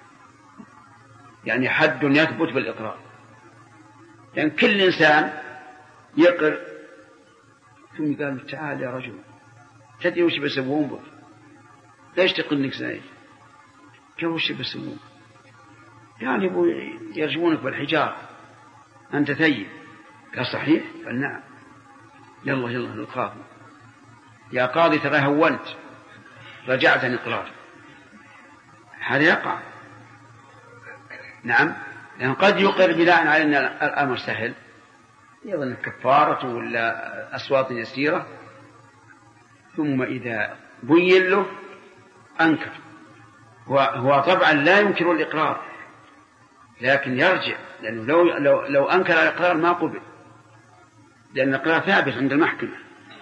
يعني حد يثبت بالإقرار، لأن يعني كل إنسان يقر ثم قال: تعال يا رجل، تدري وش بيسوون بك؟ ليش تقول إنك زايد؟ كيف وش بيسوون؟ يعني يرجمونك بالحجارة، أنت ثيب. قال: صحيح؟ قال: نعم. يلا للقاضي: يا قاضي ترى هونت، رجعت عن إقرار. هذا يقع. نعم، لأن قد يقر بناء على أن الأمر سهل، يظن كفارة ولا أصوات يسيرة، ثم إذا بين له أنكر. هو طبعا لا ينكر الإقرار، لكن يرجع، لأنه لو أنكر الإقرار ما قبل، لأن الإقرار ثابت عند المحكمة.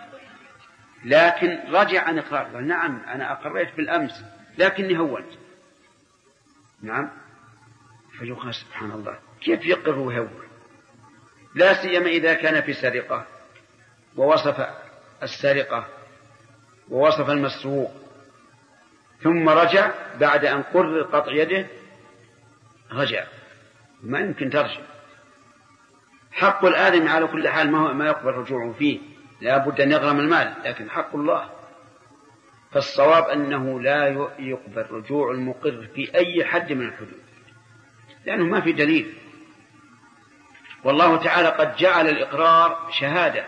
لكن رجع عن إقرار، قال: نعم أنا أقريت بالأمس لكني هونت. نعم. فيقال: سبحان الله، كيف يقر ويهون؟ لا سيما إذا كان في سرقة ووصف السرقة ووصف المسروق ثم رجع بعد أن قرر قطع يده، رجع، ما يمكن ترجع. حق الآدم على كل حال ما يقبل رجوعه فيه، لا بد أن يغرم المال، لكن حق الله. فالصواب أنه لا يقبل رجوع المقر في أي حد من الحدود، لأنه ما في دليل. والله تعالى قد جعل الإقرار شهادة.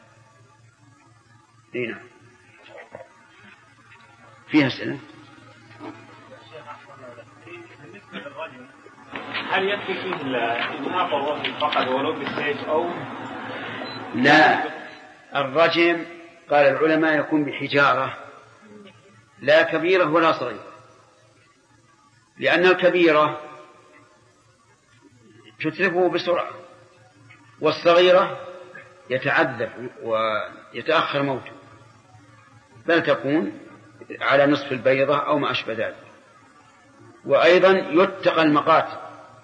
هنا فيها أسئلة. هل يكفي فيه إلحاق الرجل فقط ولو بالسيف أو لا؟ الرجم قال العلماء يكون بحجارة، لا كبيرة ولا صغيرة، لأن الكبيرة تتلفه بسرعة، والصغيرة يتعذب ويتأخر موته، بل تكون على نصف البيضة أو ما أشبه ذلك. وأيضا يتقى المقاتل،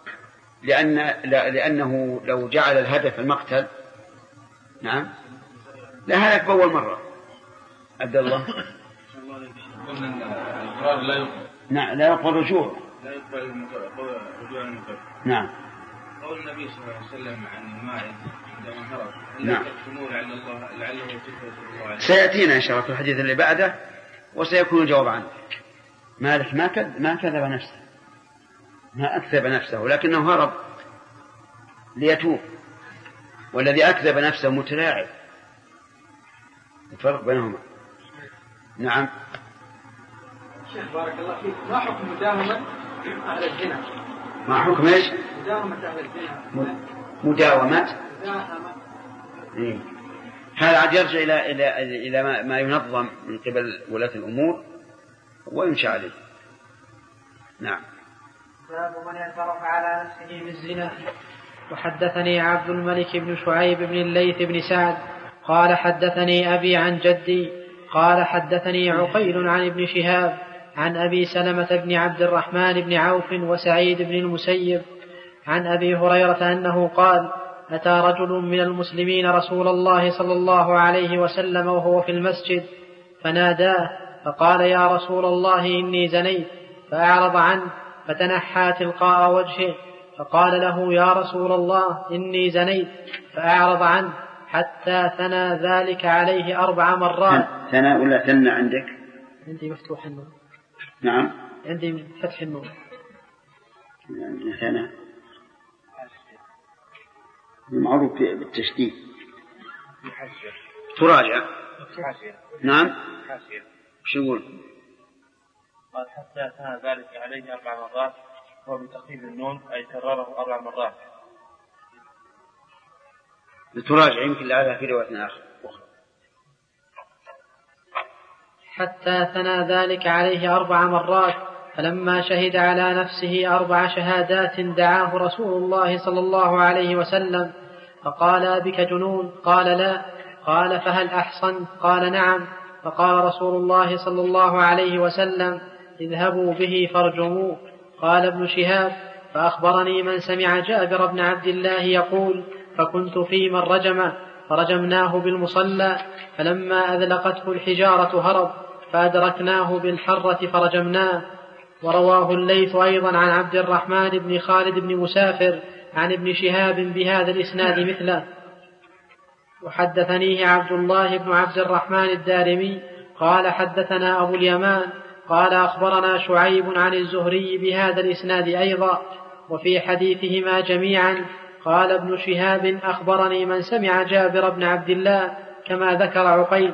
لأنه لو جعل الهدف المقتل، نعم، لا هلك بأول مرة. عبد الله. الإقرار لا يقبل. نعم، لا يقبل رجوع. لا يقبل رجوع المقر. نعم. قول النبي صلى الله عليه وسلم عن الماعز عندما هرب: نعم. لعله تكفر الله عليه. سيأتينا إن شاء الله في الحديث اللي بعده وسيكون الجواب عنه. مالك ما كذب نفسه، ما أكذب نفسه، لكنه هرب ليتوب، والذي أكذب نفسه متلاعب. الفرق بينهما. نعم. شيخ بارك الله فيك، ما حكم مداومة أهل الزنا؟ ما حكم إيش؟ مداومة أهل الزنا. مداومة هذا عاد يرجع إلى ما ينظم من قبل ولاة الأمور ويمشى عليه. نعم. باب من اعترف على نفسه بالزنا. وحدثني عبد الملك بن شعيب بن الليث بن سعد قال حدثني أبي عن جدي قال حدثني عقيل عن ابن شهاب عن أبي سلمة بن عبد الرحمن بن عوف وسعيد بن المسيب عن أبي هريرة أنه قال أتى رجل من المسلمين رسول الله صلى الله عليه وسلم وهو في المسجد فناداه فقال يا رسول الله إني زنيت فأعرض عنه فتنحى تلقاء وجهه فقال له يا رسول الله إني زنيت فأعرض عنه حتى ثنى ذلك عليه 4 مرات. ثنى ولا ثنى عندك؟ عندي مفتوح النور. نعم عندي فتح النور. ثنى المعروف بالتشديد. تراجع. نعم شو يقول؟ قال حتى ثنى ذلك عليه 4 مرات هو بتخفيف النون أي كرره 4 مرات. تراجع يمكن لعلها في رواية آخر. حتى ثنى ذلك عليه 4 مرات فلما شهد على نفسه 4 شهادات دعاه رسول الله صلى الله عليه وسلم فقال بك جنون؟ قال لا. قال فهل أحصنت؟ قال نعم. فقال رسول الله صلى الله عليه وسلم اذهبوا به فارجموه. قال ابن شهاب فأخبرني من سمع جابر بن عبد الله يقول فكنت في من رجمه فرجمناه بالمصلى فلما أذلقته الحجارة هرب فأدركناه بالحرة فرجمناه. ورواه الليث أيضا عن عبد الرحمن بن خالد بن مسافر عن ابن شهاب بهذا الإسناد مثله. وحدثنيه عبد الله بن عبد الرحمن الدارمي قال حدثنا أبو اليمان قال أخبرنا شعيب عن الزهري بهذا الإسناد أيضا وفي حديثهما جميعا قال ابن شهاب أخبرني من سمع جابر بن عبد الله كما ذكر عقيل.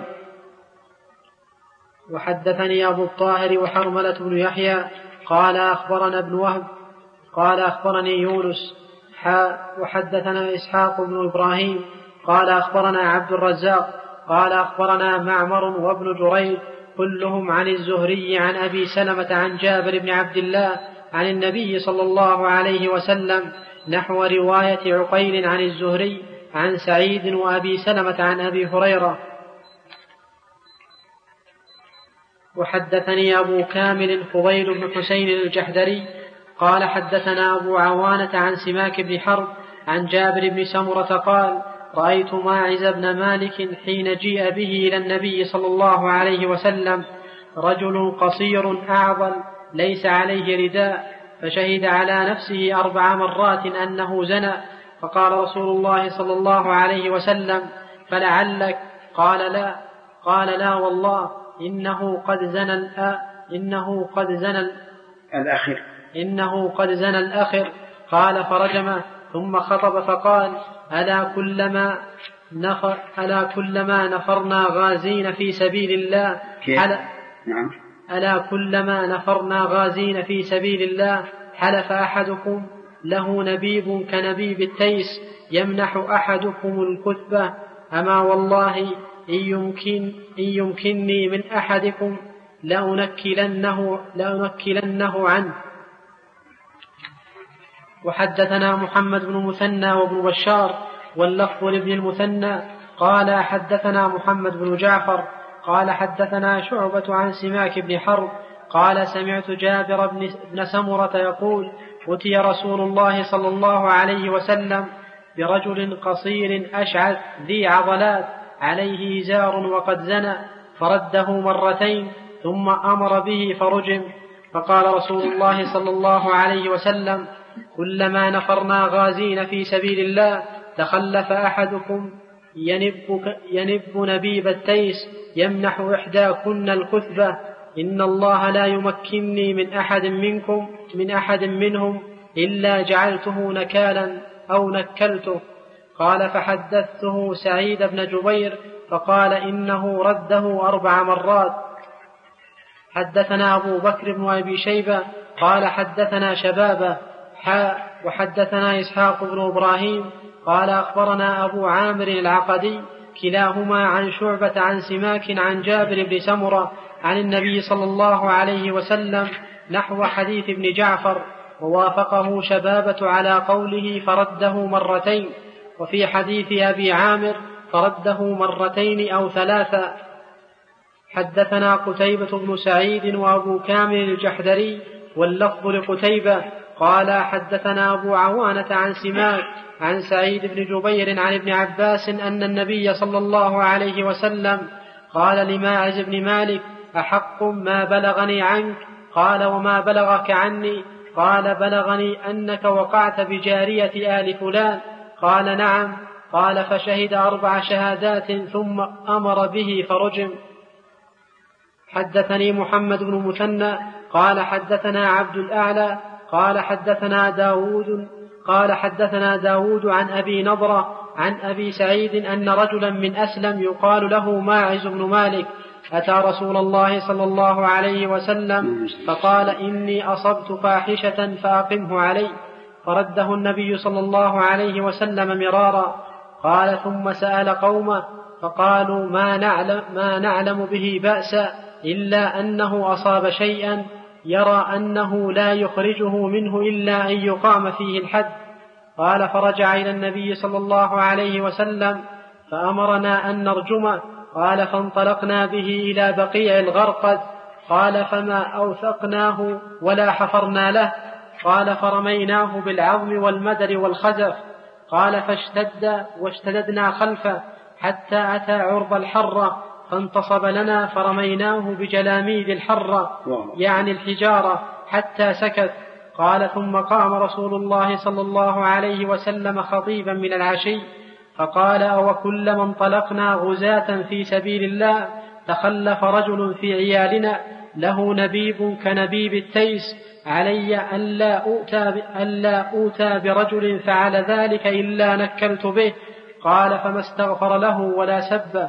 وحدثني أبو الطاهر وحرملة بن يحيى قال أخبرنا ابن وهب قال أخبرني يونس وحدثنا إسحاق بن إبراهيم قال أخبرنا عبد الرزاق قال أخبرنا معمر وابن جريج كلهم عن الزهري عن أبي سلمة عن جابر بن عبد الله عن النبي صلى الله عليه وسلم نحو رواية عقيل عن الزهري عن سعيد وأبي سلمة عن أبي هريرة. وحدثني أبو كامل فضيل بن حسين الجحدري قال حدثنا أبو عوانة عن سماك بن حرب عن جابر بن سمرة قال رأيت ماعز بن مالك حين جيء به إلى النبي صلى الله عليه وسلم رجل قصير أعضل ليس عليه رداء فشهد على نفسه 4 مرات أنه زنى فقال رسول الله صلى الله عليه وسلم فلعلك؟ قال لا. قال لا والله إنه قد زنى الأخر. قال فرجمه ثم خطب فقال ألا كلما نفرنا غازين في سبيل الله كلما نفرنا غازين في سبيل الله حلف أحدكم له نبيب كنبيب التيس يمنح أحدكم الكثبة أما والله إن يمكنني من أحدكم لأنكلنه عنه. وحدثنا محمد بن مثنى وابن بشار واللفظ لابن المثنى قال حدثنا محمد بن جعفر قال حدثنا شعبة عن سماك بن حرب قال سمعت جابر بن سمرة يقول أتي رسول الله صلى الله عليه وسلم برجل قصير أشعث ذي عضلات عليه إزار وقد زنى فرده 2 مرتين ثم أمر به فرجم. فقال رسول الله صلى الله عليه وسلم كلما نفرنا غازين في سبيل الله تخلف أحدكم ينب نبيب التيس يمنح إحداكن الكثبة إن الله لا يمكنني من أحد منهم إلا جعلته نكالا أو نكلته. قال فحدثته سعيد بن جبير فقال إنه رده 4 مرات. حدثنا أبو بكر بن أبي شيبة قال حدثنا شبابة وحدثنا إسحاق بن إبراهيم قال أخبرنا أبو عامر العقدي كلاهما عن شعبة عن سماك عن جابر بن سمرة عن النبي صلى الله عليه وسلم نحو حديث ابن جعفر، ووافقه شبابة على قوله فرده مرتين، وفي حديث أبي عامر فرده مرتين أو ثلاثا. حدثنا قتيبة بن سعيد وأبو كامل الجحدري واللفظ لقتيبة قال حدثنا أبو عوانة عن سماك عن سعيد بن جبير عن ابن عباس أن النبي صلى الله عليه وسلم قال لماعز بن مالك أحق ما بلغني عنك؟ قال وما بلغك عني؟ قال بلغني أنك وقعت بجارية آل فلان. قال نعم. قال فشهد 4 شهادات ثم أمر به فرجم. حدثني محمد بن مثنى قال حدثنا عبد الأعلى قال حدثنا داود عن أبي نضرة عن أبي سعيد أن رجلا من أسلم يقال له ماعز بن مالك أتى رسول الله صلى الله عليه وسلم فقال إني أصبت فاحشة فأقمه علي، فرده النبي صلى الله عليه وسلم مرارا. قال ثم سأل قومه فقالوا ما نعلم به بأسا إلا أنه أصاب شيئا يرى أنه لا يخرجه منه إلا أن يقام فيه الحد. قال فرجع إلى النبي صلى الله عليه وسلم فأمرنا أن نرجمه. قال فانطلقنا به إلى بقيع الغرقد. قال فما أوثقناه ولا حفرنا له. قال فرميناه بالعظم والمدر والخزف. قال فاشتد واشتددنا خلفه حتى أتى عرض الحرة فانتصب لنا فرميناه بجلاميد الحرة يعني الحجارة حتى سكت. قال ثم قام رسول الله صلى الله عليه وسلم خطيبا من العشي فقال أوكلما انطلقنا غزاة في سبيل الله تخلف رجل في عيالنا له نبيب كنبيب التيس علي ألا أوتى برجل فعل ذلك إلا نكلت به. قال فما استغفر له ولا سبه.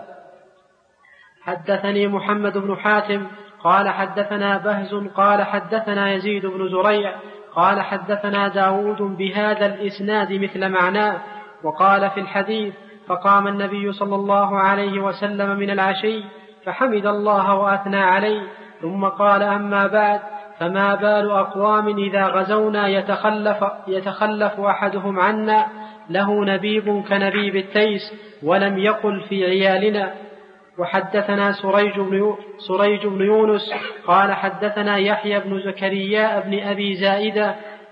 حدثني محمد بن حاتم قال حدثنا بهز قال حدثنا يزيد بن زريع قال حدثنا داود بهذا الإسناد مثل معناه. وقال في الحديث فقام النبي صلى الله عليه وسلم من العشي فحمد الله وأثنى عليه ثم قال أما بعد فما بال أقوام إذا غزونا يتخلف أحدهم عنا له نبيب كنبيب التيس ولم يقل في عيالنا. وحدثنا سريج بن يونس قال حدثنا يحيى بن زكريا بن أبي زائدة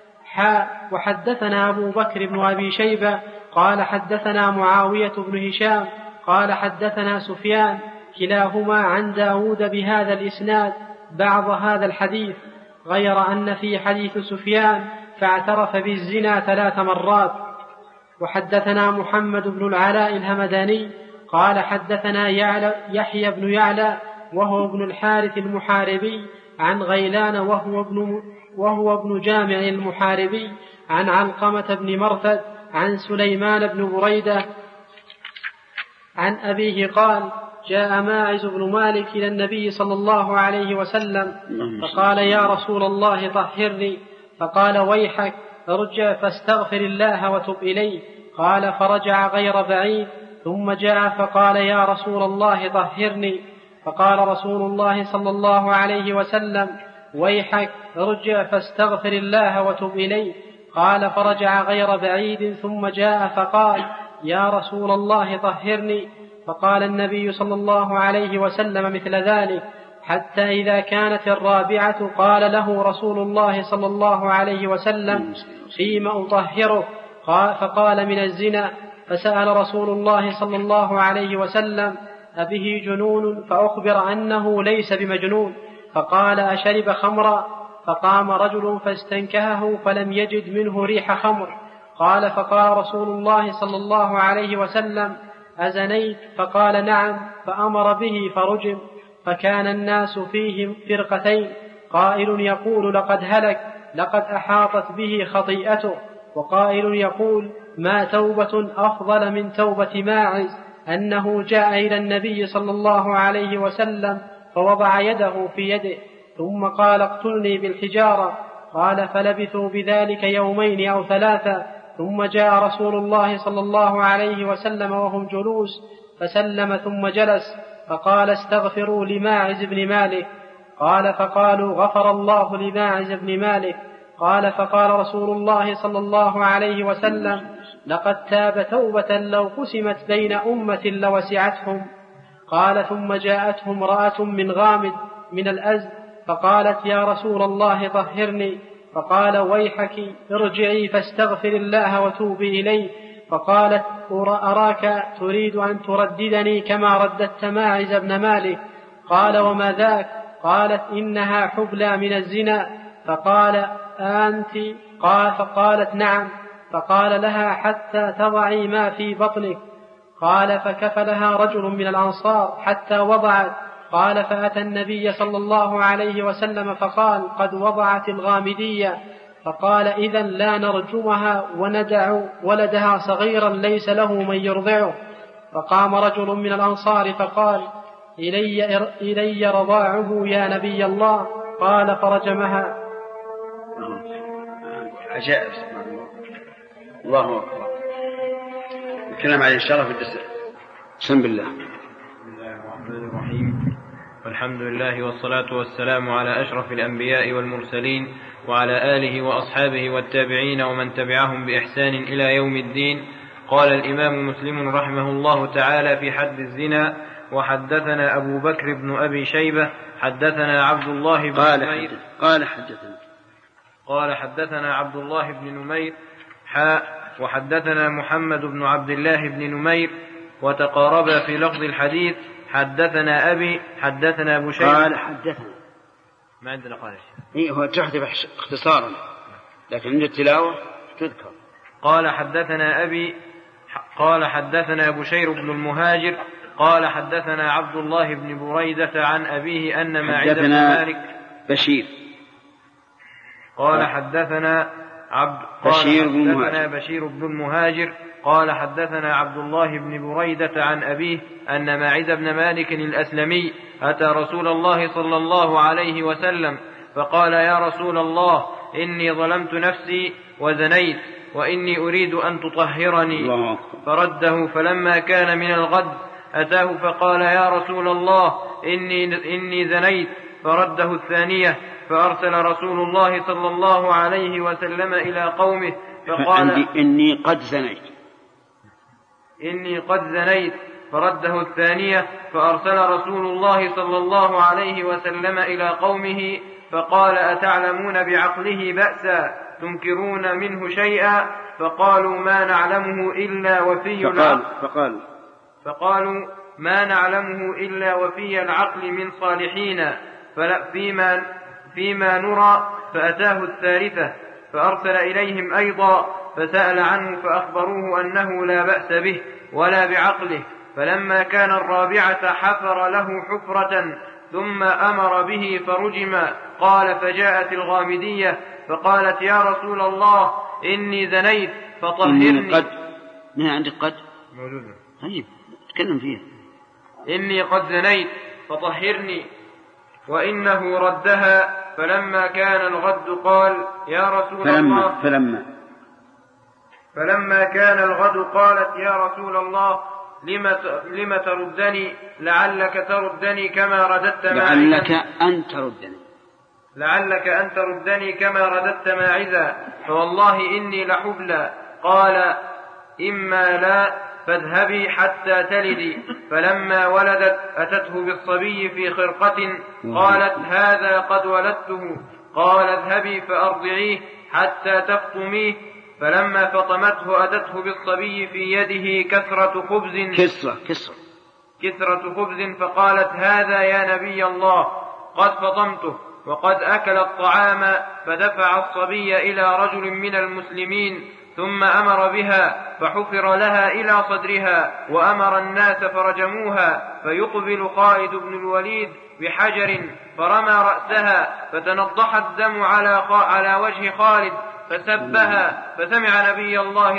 وحدثنا أبو بكر بن أبي شيبة قال حدثنا معاوية بن هشام قال حدثنا سفيان كلاهما عن داود بهذا الإسناد بعض هذا الحديث غير أن في حديث سفيان فاعترف بالزنا 3 مرات. وحدثنا محمد بن العلاء الهمداني قال حدثنا يحيى بن يعلى وهو ابن الحارث المحاربي عن غيلان وهو ابن جامع المحاربي عن علقمة بن مرثد عن سليمان بن بريدة عن أبيه قال جاء ماعز بن مالك إلى النبي صلى الله عليه وسلم فقال يا رسول الله طهرني. فقال ويحك ارجع فاستغفر الله وتب إليه. قال فرجع غير بعيد ثم جاء فقال يا رسول الله طهرني. فقال رسول الله صلى الله عليه وسلم ويحك ارجع فاستغفر الله وتب إليه. قال فرجع غير بعيد ثم جاء فقال يا رسول الله طهرني. فقال النبي صلى الله عليه وسلم مثل ذلك حتى إذا كانت 4 قال له رسول الله صلى الله عليه وسلم فيما أطهرك؟ فقال من الزنا. فسأل رسول الله صلى الله عليه وسلم أبه جنون؟ فأخبر أنه ليس بمجنون. فقال أشرب خمرا؟ فقام رجل فاستنكهه فلم يجد منه ريح خمر. قال فقال رسول الله صلى الله عليه وسلم أزنيت؟ فقال نعم. فأمر به فرجم. فكان الناس فيهم فرقتين قائل يقول لقد هلك لقد أحاطت به خطيئته، وقائل يقول ما توبة أفضل من توبة ماعز أنه جاء إلى النبي صلى الله عليه وسلم فوضع يده في يده ثم قال اقتلني بالحجارة. قال فلبثوا بذلك 2 أو 3 ثم جاء رسول الله صلى الله عليه وسلم وهم جلوس فسلم ثم جلس فقال استغفروا لماعز بن مالك. قال فقالوا غفر الله لماعز بن مالك. قال فقال رسول الله صلى الله عليه وسلم لقد تاب توبة لو قسمت بين أمة لوسعتهم. قال ثم جاءته امرأة من غامد من الأزد فقالت يا رسول الله طهرني. فقال ويحك ارجعي فاستغفر الله وتوبي إليه. فقالت أراك تريد أن ترددني كما رددت ماعز بن مالك. قال وما ذاك؟ قالت إنها حبلى من الزنا. فقال أنت؟ فقالت نعم. فقال لها حتى تضعي ما في بطنك. قال فكفلها رجل من الأنصار حتى وضعت. قال فأتى النبي صلى الله عليه وسلم فقال قد وضعت الغامدية. فقال إذن لا نرجمها وندع ولدها صغيرا ليس له من يرضعه. فقام رجل من الأنصار فقال إلي رضاعه يا نبي الله. قال فرجمها. عجائب الله أكبر. الكلام عليه الشرف الدسر. بسم الله. بسم الله الرحمن الرحيم. والحمد لله والصلاة والسلام على أشرف الأنبياء والمرسلين وعلى آله وأصحابه والتابعين ومن تبعهم بإحسان إلى يوم الدين. قال الإمام مسلم رحمه الله تعالى في حد الزنا: وحدثنا أبو بكر بن أبي شيبة حدثنا عبد الله بن نمير قال حدثنا عبد الله بن نمير وحدثنا محمد بن عبد الله بن نمير وتقاربا في لفظ الحديث. حدثنا أبي حدثنا أبو شيبة قال حدثنا ما عندنا قال هو تحذف اختصارا لكن عند التلاوة تذكر. قال حدثنا أبي قال حدثنا بشير بن المهاجر قال حدثنا عبد الله بن بريدة عن أبيه أن معيد بن مالك بشير قال حدثنا بشير بن المهاجر قال حدثنا عبد الله بن بريدة عن أبيه أن معيد بن مالك الأسلمي أتى رسول الله صلى الله عليه وسلم فقال يا رسول الله إني ظلمت نفسي وزنيت وإني أريد أن تطهرني. فرده. فلما كان من الغد أتاه فقال يا رسول الله إني زنيت. فرده الثانية. فأرسل رسول الله صلى الله عليه وسلم إلى قومه فقال إني قد زنيت. فرده الثانية. فأرسل رسول الله صلى الله عليه وسلم إلى قومه فقال أتعلمون بعقله بأسا تنكرون منه شيئا؟ فقالوا ما نعلمه إلا وفي العقل فقالوا ما نعلمه إلا وفي العقل من صالحين فيما نرى. فأتاه الثالثة فأرسل إليهم أيضا فسأل عنه فأخبروه أنه لا بأس به ولا بعقله. فلما كان الرابعة حفر له حفرة ثم أمر به فرجم. قال فجاءت الغامدية فقالت يا رسول الله إني زنيت فطهرني. عندك قد موجودة. طيب تكلم فيها. إني قد زنيت فطهرني. وإنه ردها. فلما كان الغد قال يا رسول الله فلما كان الغد قالت يا رسول الله لم تردني؟ لعلك تردني كما رددت ماعزا فوالله إني لحبلى. قال إما لا فاذهبي حتى تلدي. فلما ولدت أتته بالصبي في خرقة قالت هذا قد ولدته. قال اذهبي فأرضعيه حتى تفطميه. فلما فطمته أتته بالصبي في يده كسرة خبز فقالت هذا يا نبي الله قد فطمته وقد أكل الطعام. فدفع الصبي إلى رجل من المسلمين ثم أمر بها فحفر لها إلى صدرها وأمر الناس فرجموها. فيقبل خالد بن الوليد بحجر فرمى رأسها فتنضح الدم على وجه خالد فسبها. فسمع نبي الله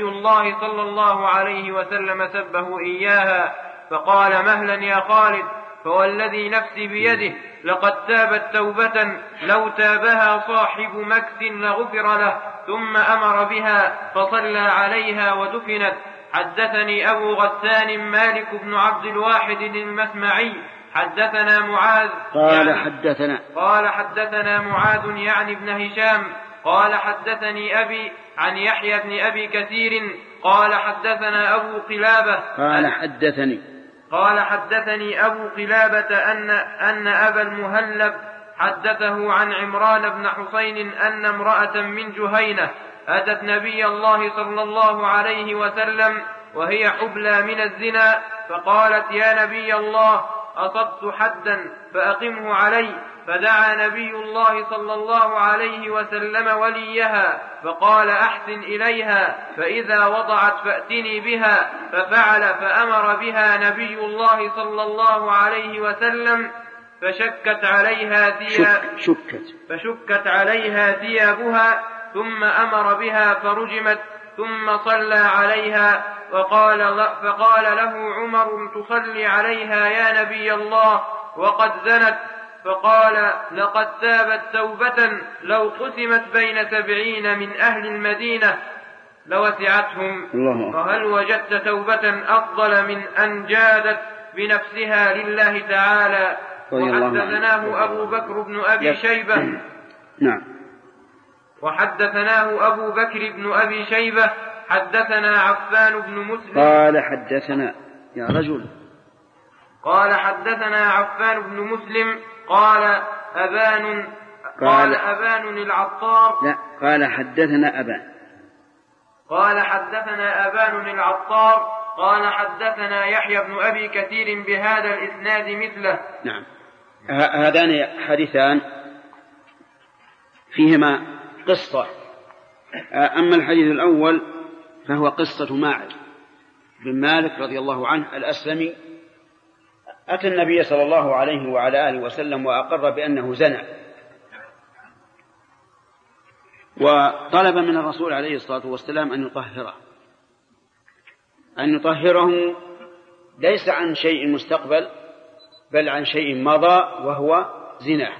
صلى الله عليه وسلم سبه إياها فقال مهلا يا خالد فوالذي نفسي بيده لقد تابت توبة لو تابها صاحب مكث لغفر له. ثم أمر بها فصلى عليها ودفنت. حدثني أبو غسان مالك بن عبد الواحد المسمعي حدثنا معاذ قال حدثنا معاذ يعني ابن هشام قال حدثني أبي عن يحيى بن أبي كثير قال حدثنا أبو قلابة قال حدثني أبو قلابة أن أبا المهلب حدثه عن عمران بن حسين أن امرأة من جهينة أتت نبي الله صلى الله عليه وسلم وهي حبلى من الزنا فقالت يا نبي الله أصبت حدا فأقمه علي. فدعا نبي الله صلى الله عليه وسلم وليها فقال أحسن إليها فإذا وضعت فأتني بها. ففعل فأمر بها نبي الله صلى الله عليه وسلم فشكت عليها ثيابها ثم أمر بها فرجمت ثم صلى عليها. فقال له عمر تصلي عليها يا نبي الله وقد زنت؟ فقال لقد تابت توبة لو قسمت بين 70 من أهل المدينة لوسعتهم. فهل وجدت توبة أفضل من أن جادت بنفسها لله تعالى؟ وحدثناه أبو بكر بن أبي شيبة حدثنا عفان بن مسلم قال حدثنا عفان بن مسلم قال أبان العطار قال حدثنا يحيى بن أبي كثير بهذا الإسناد مثله. نعم. هذان حديثان فيهما قصة. أما الحديث الأول فهو قصة ماعز بن مالك رضي الله عنه الأسلمي أتى النبي صلى الله عليه وعلى آله وسلم وأقر بأنه زنى، وطلب من الرسول عليه الصلاة والسلام أن يطهره ليس عن شيء مستقبل بل عن شيء مضى وهو زنا.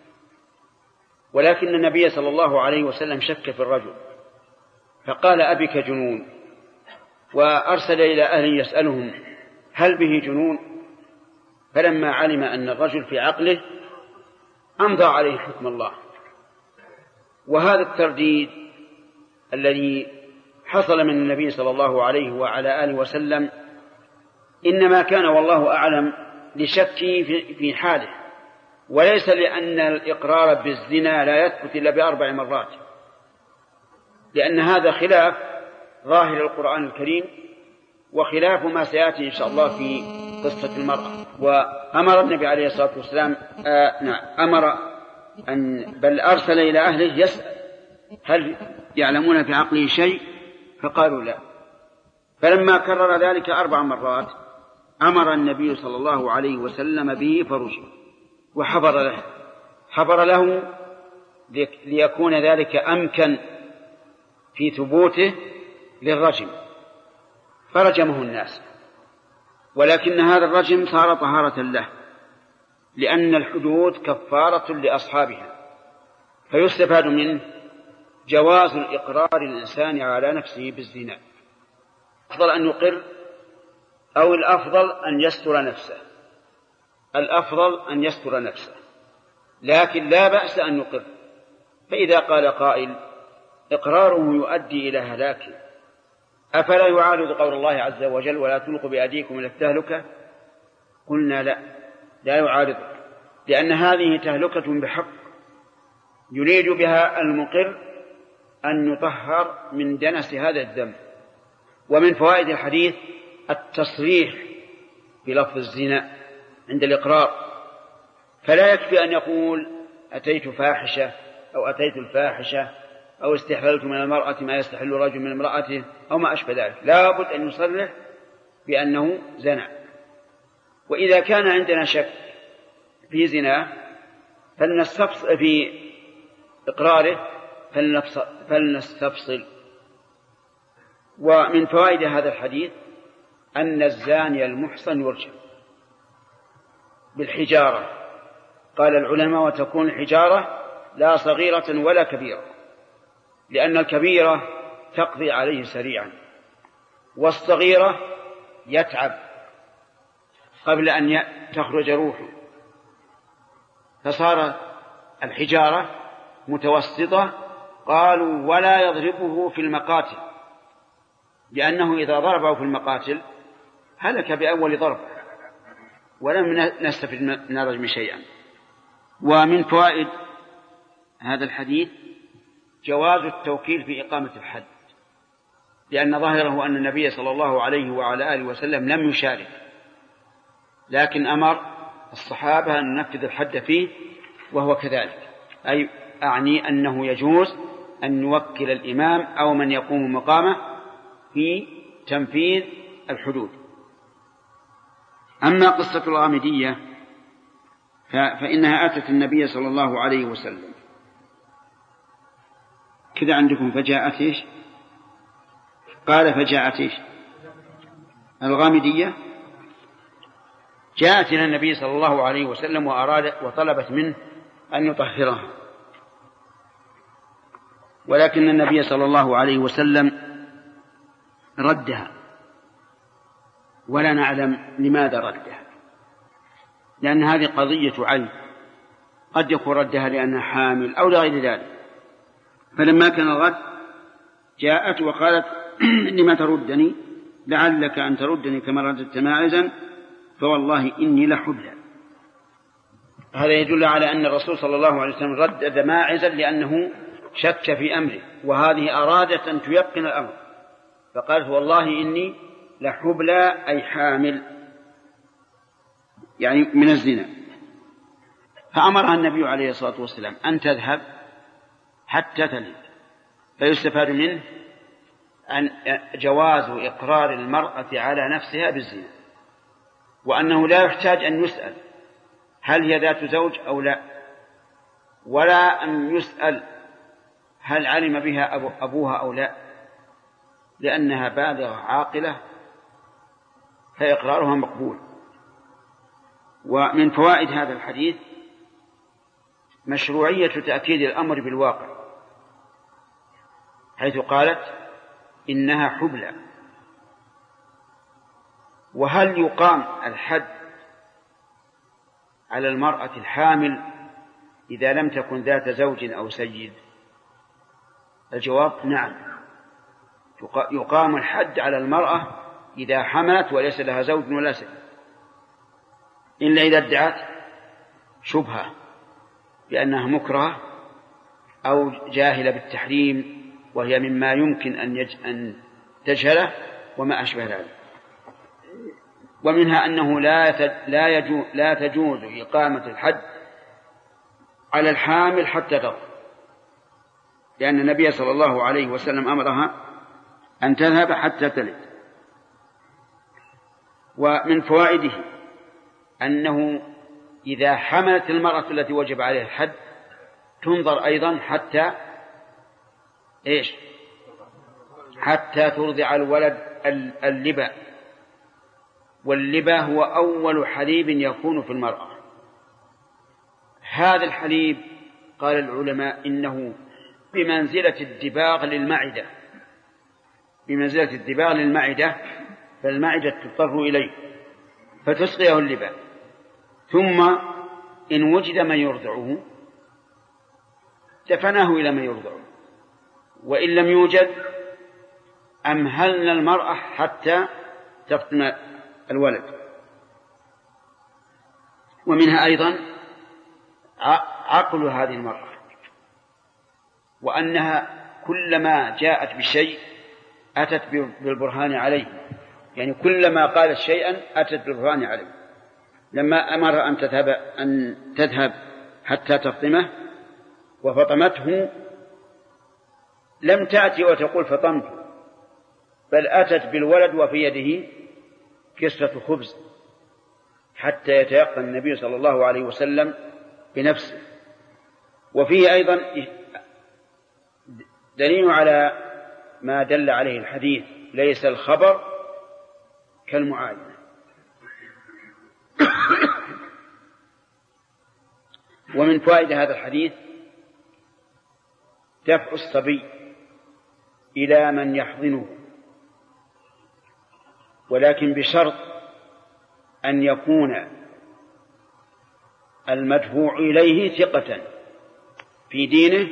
ولكن النبي صلى الله عليه وسلم شك في الرجل فقال أبك جنون، وأرسل إلى أهل يسألهم هل به جنون؟ فلما علم أن الرجل في عقله أمضى عليه حكم الله. وهذا الترديد الذي حصل من النبي صلى الله عليه وعلى آله وسلم إنما كان والله أعلم لشكه في حاله، وليس لأن الإقرار بالزنا لا يثبت إلا ب4 مرات، لأن هذا خلاف ظاهر القرآن الكريم وخلاف ما سيأتي إن شاء الله في قصة المرأة. وأمر النبي عليه الصلاة والسلام بل أرسل إلى أهله يسأل هل يعلمون في عقله شيء؟ فقالوا لا. فلما كرر ذلك 4 مرات أمر النبي صلى الله عليه وسلم به فرجم وحبر له ليكون ذلك أمكن في ثبوته للرجم، فرجمه الناس. ولكن هذا الرجم صار طهارة له، لأن الحدود كفارة لأصحابها، فيستفاد منه جواز الإقرار الإنسان على نفسه بالزنا. الأفضل أن يقر أو الأفضل أن يستر نفسه، لكن لا بأس أن يقر. فإذا قال قائل إقراره يؤدي إلى هلاكه، أفلا يعارض قول الله عز وجل ولا تلقوا بأيديكم إلى التهلكة؟ قلنا لا يعارض، لأن هذه تهلكة بحق يريد بها المقر أن يطهر من دنس هذا الذنب. ومن فوائد الحديث التصريح بلفظ الزنا عند الإقرار، فلا يكفي أن يقول أتيت فاحشة أو أتيت الفاحشة أو استحللت من المرأة ما يستحل رجل من امرأته أو ما أشبه ذلك، لا بد أن يصرح بأنه زنى. وإذا كان عندنا شك في زنا في إقراره فلنستفصل. ومن فوائد هذا الحديث أن الزاني المحصن يرجم، بالحجارة. قال العلماء: وتكون الحجارة لا صغيرة ولا كبيرة، لأن الكبيرة تقضي عليه سريعا، والصغيرة يتعب قبل أن تخرج روحه، فصار الحجارة متوسطة. قالوا: ولا يضربه في المقاتل، لأنه إذا ضربه في المقاتل هلك بأول ضرب ولم نستفد من الرجم شيئا. ومن فوائد هذا الحديث جواز التوكيل في إقامة الحد، لأن ظاهره أن النبي صلى الله عليه وعلى آله وسلم لم يشارك، لكن أمر الصحابة أن ننفذ الحد فيه، وهو كذلك. أي أعني أنه يجوز أن يوكل الإمام أو من يقوم مقامه في تنفيذ الحدود. أما قصة الغامدية فإنها أتت النبي صلى الله عليه وسلم كذا عندكم، فجاءت إيش؟ قال: فجاءت إيش؟ الغامدية جاءت إلى النبي صلى الله عليه وسلم وطلبت منه أن يطهرها، ولكن النبي صلى الله عليه وسلم ردها، ولا نعلم لماذا ردها، لأن هذه قضية عين، قد يكون ردها لأنها حامل أو لغير ذلك. فلما كان الرد جاءت وقالت: لما تردني؟ لعلك أن تردني كما رددت ماعزا، فوالله إني لحبلى. هذا يدل على أن الرسول صلى الله عليه وسلم ردد ماعزا لأنه شك في أمره، وهذه أرادت أن تيقن الأمر، فقالت: والله إني لحبلى، أي حامل، يعني من الزنا. فأمرها النبي عليه الصلاة والسلام أن تذهب حتى تلد. فيستفاد منه أن جواز إقرار المرأة على نفسها بالزنا، وأنه لا يحتاج أن يسأل هل هي ذات زوج أو لا، ولا أن يسأل هل علم بها أبوها أو لا، لأنها بالغة عاقلة فإقرارها مقبول. ومن فوائد هذا الحديث مشروعية تأكيد الأمر بالواقع، حيث قالت: إنها حبلى. وهل يقام الحد على المرأة الحامل إذا لم تكن ذات زوج أو سيد؟ الجواب: نعم، يقام الحد على المرأة إذا حملت وليس لها زوج ولا سيد، إلا إذا ادعت شبهة بأنها مكرهة أو جاهلة بالتحريم، وهي مما يمكن أن تجهله وما أشبه ذلك. ومنها أنه لا تجوز إقامة الحد على الحامل حتى تضع، لأن النبي صلى الله عليه وسلم أمرها أن تذهب حتى تلد. ومن فوائده أنه إذا حملت المرأة التي وجب عليها الحد تنظر أيضا حتى ترضع الولد اللبا، واللبا هو أول حليب يكون في المرأة. هذا الحليب قال العلماء إنه بمنزلة الدباغ للمعدة، بمنزلة الدباغ للمعدة، فالمعدة تضطر إليه فتسقيه اللبا، ثم إن وجد من يرضعه دفناه إلى من يرضعه، وإن لم يوجد أمهلنا المرأة حتى تفطم الولد. ومنها أيضا عقل هذه المرأة، وأنها كلما جاءت بشيء أتت بالبرهان عليه، يعني كلما قالت شيئا أتت بالبرهان عليه. لما أمر أن تذهب حتى تفطمه وفطمته لم تأتي وتقول فطمت، بل أتت بالولد وفي يده كسرة خبز حتى يتيقن النبي صلى الله عليه وسلم بنفسه. وفيه أيضا دليل على ما دل عليه الحديث: ليس الخبر كالمعاينة. ومن فوائد هذا الحديث دفع الصبي إلى من يحضنه، ولكن بشرط أن يكون المدفوع إليه ثقة في دينه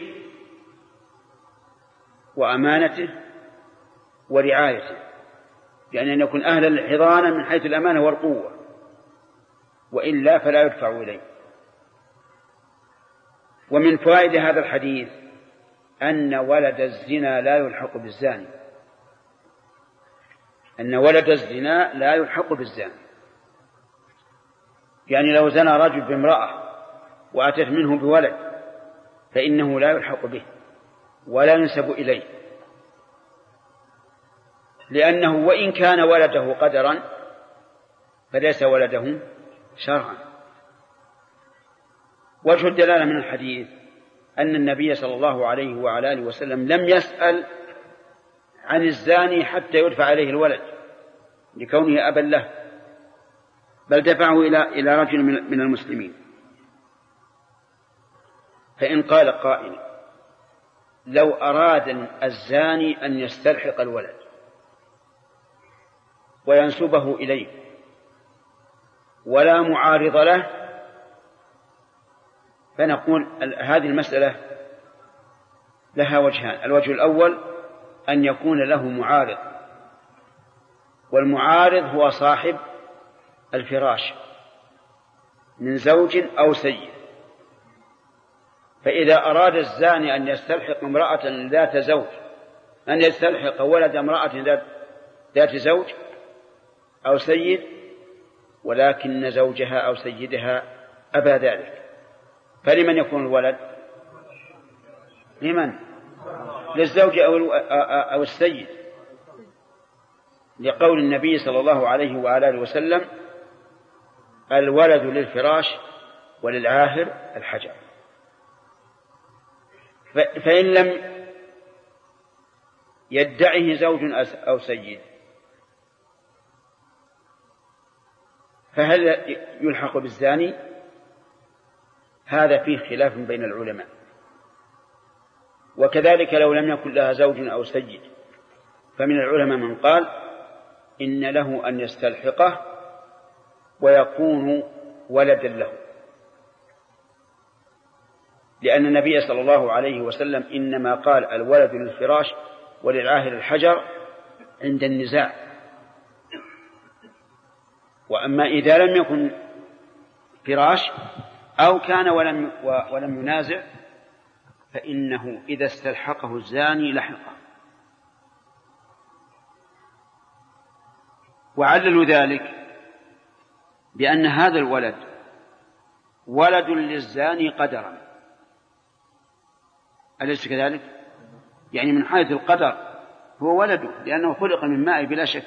وأمانته ورعايته، يعني أن يكون أهلا للحضانة من حيث الأمانة والقوة، وإلا فلا يدفع إليه. ومن فوائد هذا الحديث أن ولد الزنا لا يلحق بالزاني، أن ولد الزنا لا يلحق بالزاني، يعني لو زنى رجل بامرأة وأتت منه بولد فإنه لا يلحق به ولا ينسب إليه، لأنه وإن كان ولده قدرا فليس ولده شرعا. وجه الدلالة من الحديث أن النبي صلى الله عليه وعلى آله وسلم لم يسأل عن الزاني حتى يدفع عليه الولد لكونه أبا له، بل دفعه إلى رجل من المسلمين. فإن قال قائل لو أراد الزاني أن يستلحق الولد وينسبه إليه ولا معارض له، فنقول هذه المسألة لها وجهان. الوجه الأول أن يكون له معارض، والمعارض هو صاحب الفراش من زوج أو سيد. فإذا أراد الزاني أن يستلحق امرأة ذات زوج، أن يستلحق ولد امرأة ذات زوج أو سيد، ولكن زوجها أو سيدها أبى ذلك، فلمن يكون الولد؟ لمن؟ للزوج أو السيد، لقول النبي صلى الله عليه وآله وسلم الولد للفراش وللعاهر الحجر. فإن لم يدعه زوج أو سيد فهل يلحق بالزاني؟ هذا فيه خلاف بين العلماء. وكذلك لو لم يكن لها زوج أو سيد فمن العلماء من قال إن له أن يستلحقه ويكون ولدا له، لأن النبي صلى الله عليه وسلم إنما قال الولد للفراش وللعاهر الحجر عند النزاع. وأما إذا لم يكن فراش أو كان ولم ينازع فإنه إذا استلحقه الزاني لحقه. وعللوا ذلك بأن هذا الولد ولد للزاني قدرا، أليس كذلك؟ يعني من حيث القدر هو ولده، لأنه خلق من ماء بلا شك.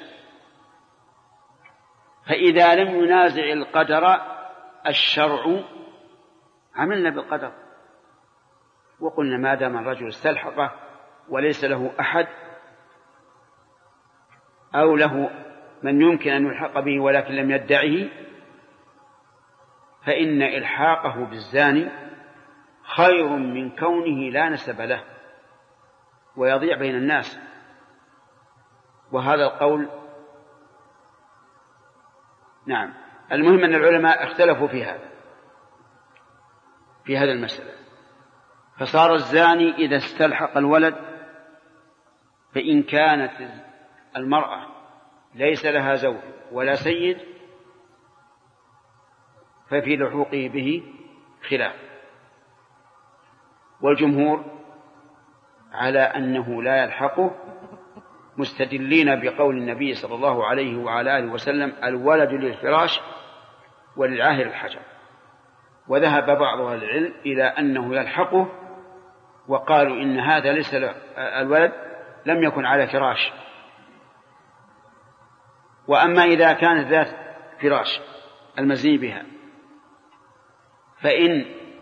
فإذا لم ينازع القدر الشرع عملنا بالقدر وقلنا ما دام الرجل استلحقه وليس له أحد أو له من يمكن أن يلحق به ولكن لم يدعه، فإن إلحاقه بالزاني خير من كونه لا نسب له ويضيع بين الناس. وهذا القول نعم. المهم أن العلماء اختلفوا في هذا المسألة، فصار الزاني إذا استلحق الولد فإن كانت المرأة ليس لها زوج ولا سيد ففي لحوقه به خلاف، والجمهور على أنه لا يلحقه مستدلين بقول النبي صلى الله عليه وعلى آله وسلم الولد للفراش وللعاهر الحجر. وذهب بعض أهل العلم إلى أنه يلحقه وقالوا إن هذا ليس الولد لم يكن على فراش. وأما إذا كانت ذات فراش المزني بها فإن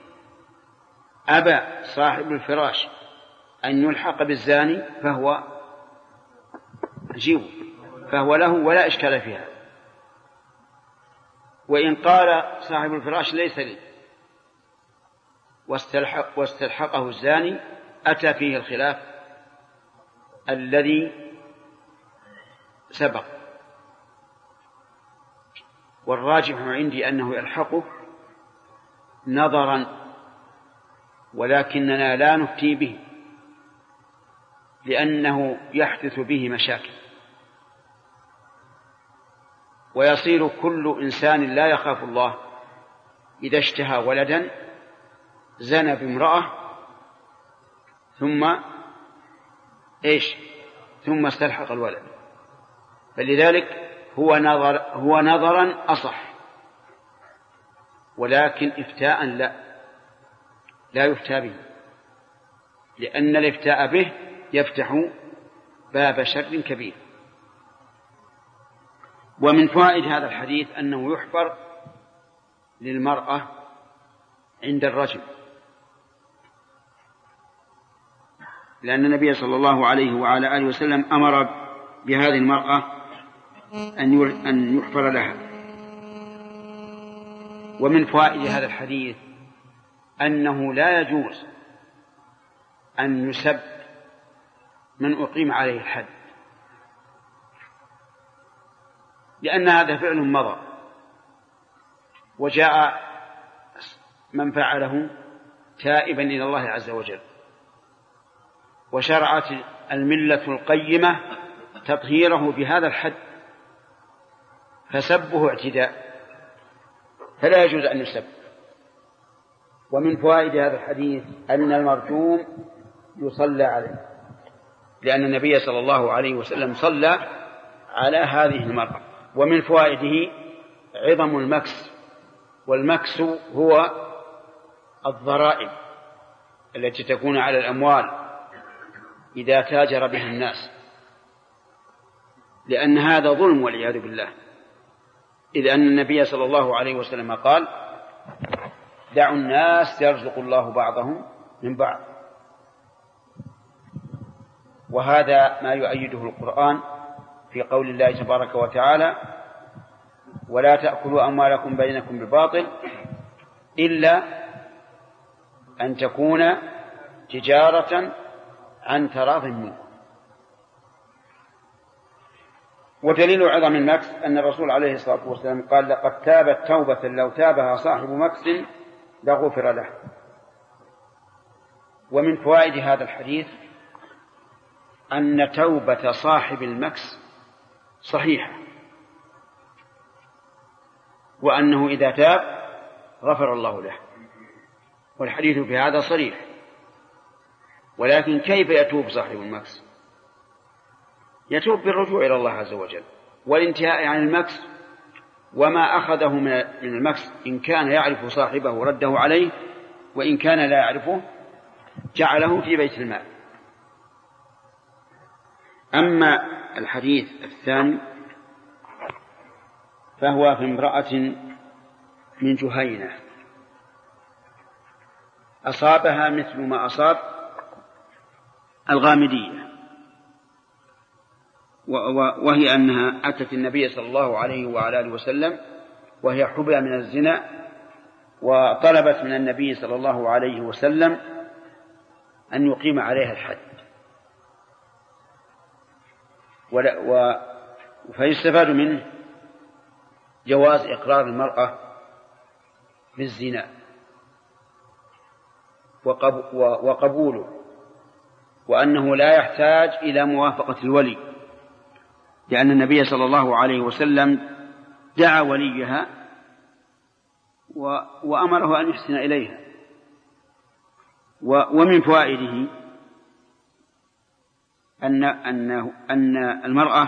أبى صاحب الفراش أن يلحق بالزاني فهو له ولا إشكال فيها. وإن قال صاحب الفراش ليس لي واستلحقه الزاني أتى فيه الخلاف الذي سبق. والراجح عندي أنه يلحقه نظرا، ولكننا لا نفتي به لأنه يحدث به مشاكل، ويصير كل إنسان لا يخاف الله إذا اشتهى ولدا زنى بامرأة ثم استلحق الولد. فلذلك هو نظرا أصح، ولكن إفتاء لا يفتى به، لأن الإفتاء به يفتح باب شر كبير. ومن فوائد هذا الحديث أنه يحفر للمرأة عند الرجل، لأن النبي صلى الله عليه وعلى آله وسلم أمر بهذه المرأة أن يحفر لها. ومن فوائد هذا الحديث أنه لا يجوز أن يسب من أقيم عليه الحد، لأن هذا فعل مضى وجاء من فعله تائبا إلى الله عز وجل، وشرعت الملة القيمة تطهيره بهذا الحد، فسبه اعتداء، فلا يجوز أن يسب. ومن فوائد هذا الحديث أن المرجوم يصلى عليه، لأن النبي صلى الله عليه وسلم صلى على هذه المرأة. ومن فوائده عظم المكس، والمكس هو الضرائب التي تكون على الأموال إذا تاجر بها الناس، لأن هذا ظلم والعياذ بالله، إذ أن النبي صلى الله عليه وسلم قال: دعوا الناس يرزق الله بعضهم من بعض. وهذا ما يؤيده القرآن في قول الله تبارك وتعالى: ولا تأكلوا أموالكم بينكم بالباطل إلا أن تكون تجارة عن تراض منكم. ودليل عظم المكس أن الرسول عليه الصلاة والسلام قال: لقد تابت توبة لو تابها صاحب مكس لغفر له. ومن فوائد هذا الحديث أن توبة صاحب المكس صحيحة، وأنه إذا تاب غفر الله له، والحديث في هذا صريح. ولكن كيف يتوب صاحب المكس؟ يتوب بالرجوع إلى الله عز وجل والانتهاء عن المكس، وما أخذه من المكس إن كان يعرف صاحبه رده عليه، وإن كان لا يعرفه جعله في بيت المال. أما الحديث الثاني فهو في امرأة من جهينة أصابها مثل ما أصاب الغامدية، وهي أنها أتت النبي صلى الله عليه وعلى آله وسلم وهي حبلى من الزنا، وطلبت من النبي صلى الله عليه وسلم أن يقيم عليها الحد. فيستفاد منه جواز إقرار المرأة بالزنا وقبوله، وأنه لا يحتاج إلى موافقة الولي، لأن النبي صلى الله عليه وسلم دعا وليها وأمره أن يحسن إليها. ومن فوائده أن المرأة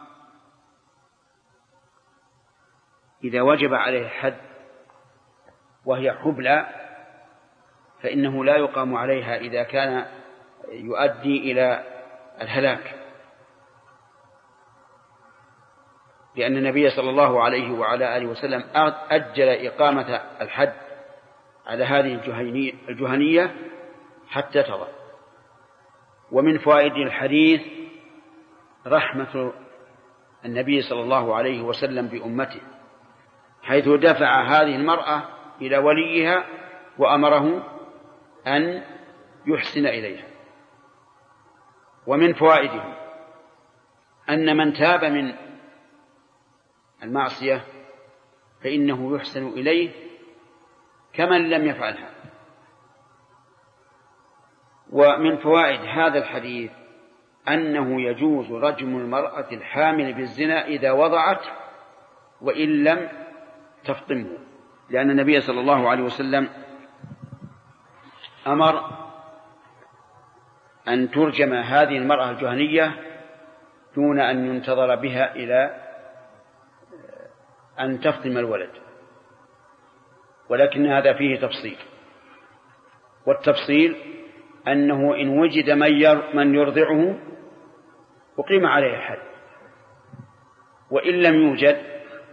إذا وجب عليه الحد وهي حبلى فإنه لا يقام عليها إذا كان يؤدي إلى الهلاك، لأن النبي صلى الله عليه وعلى آله وسلم أجل إقامة الحد على هذه الجهنية حتى تضع. ومن فوائد الحديث رحمة النبي صلى الله عليه وسلم بأمته، حيث دفع هذه المرأة إلى وليها وأمره أن يحسن إليها. ومن فوائده أن من تاب من المعصية فإنه يحسن إليه كمن لم يفعلها. ومن فوائد هذا الحديث أنه يجوز رجم المرأة الحامل بالزنا إذا وضعت وإن لم تفطمه، لأن النبي صلى الله عليه وسلم أمر أن ترجم هذه المرأة الجهنية دون أن ينتظر بها إلى أن تفطم الولد، ولكن هذا فيه تفصيل، والتفصيل أنه إن وجد من يرضعه أقيم عليه الحد، وإن لم يوجد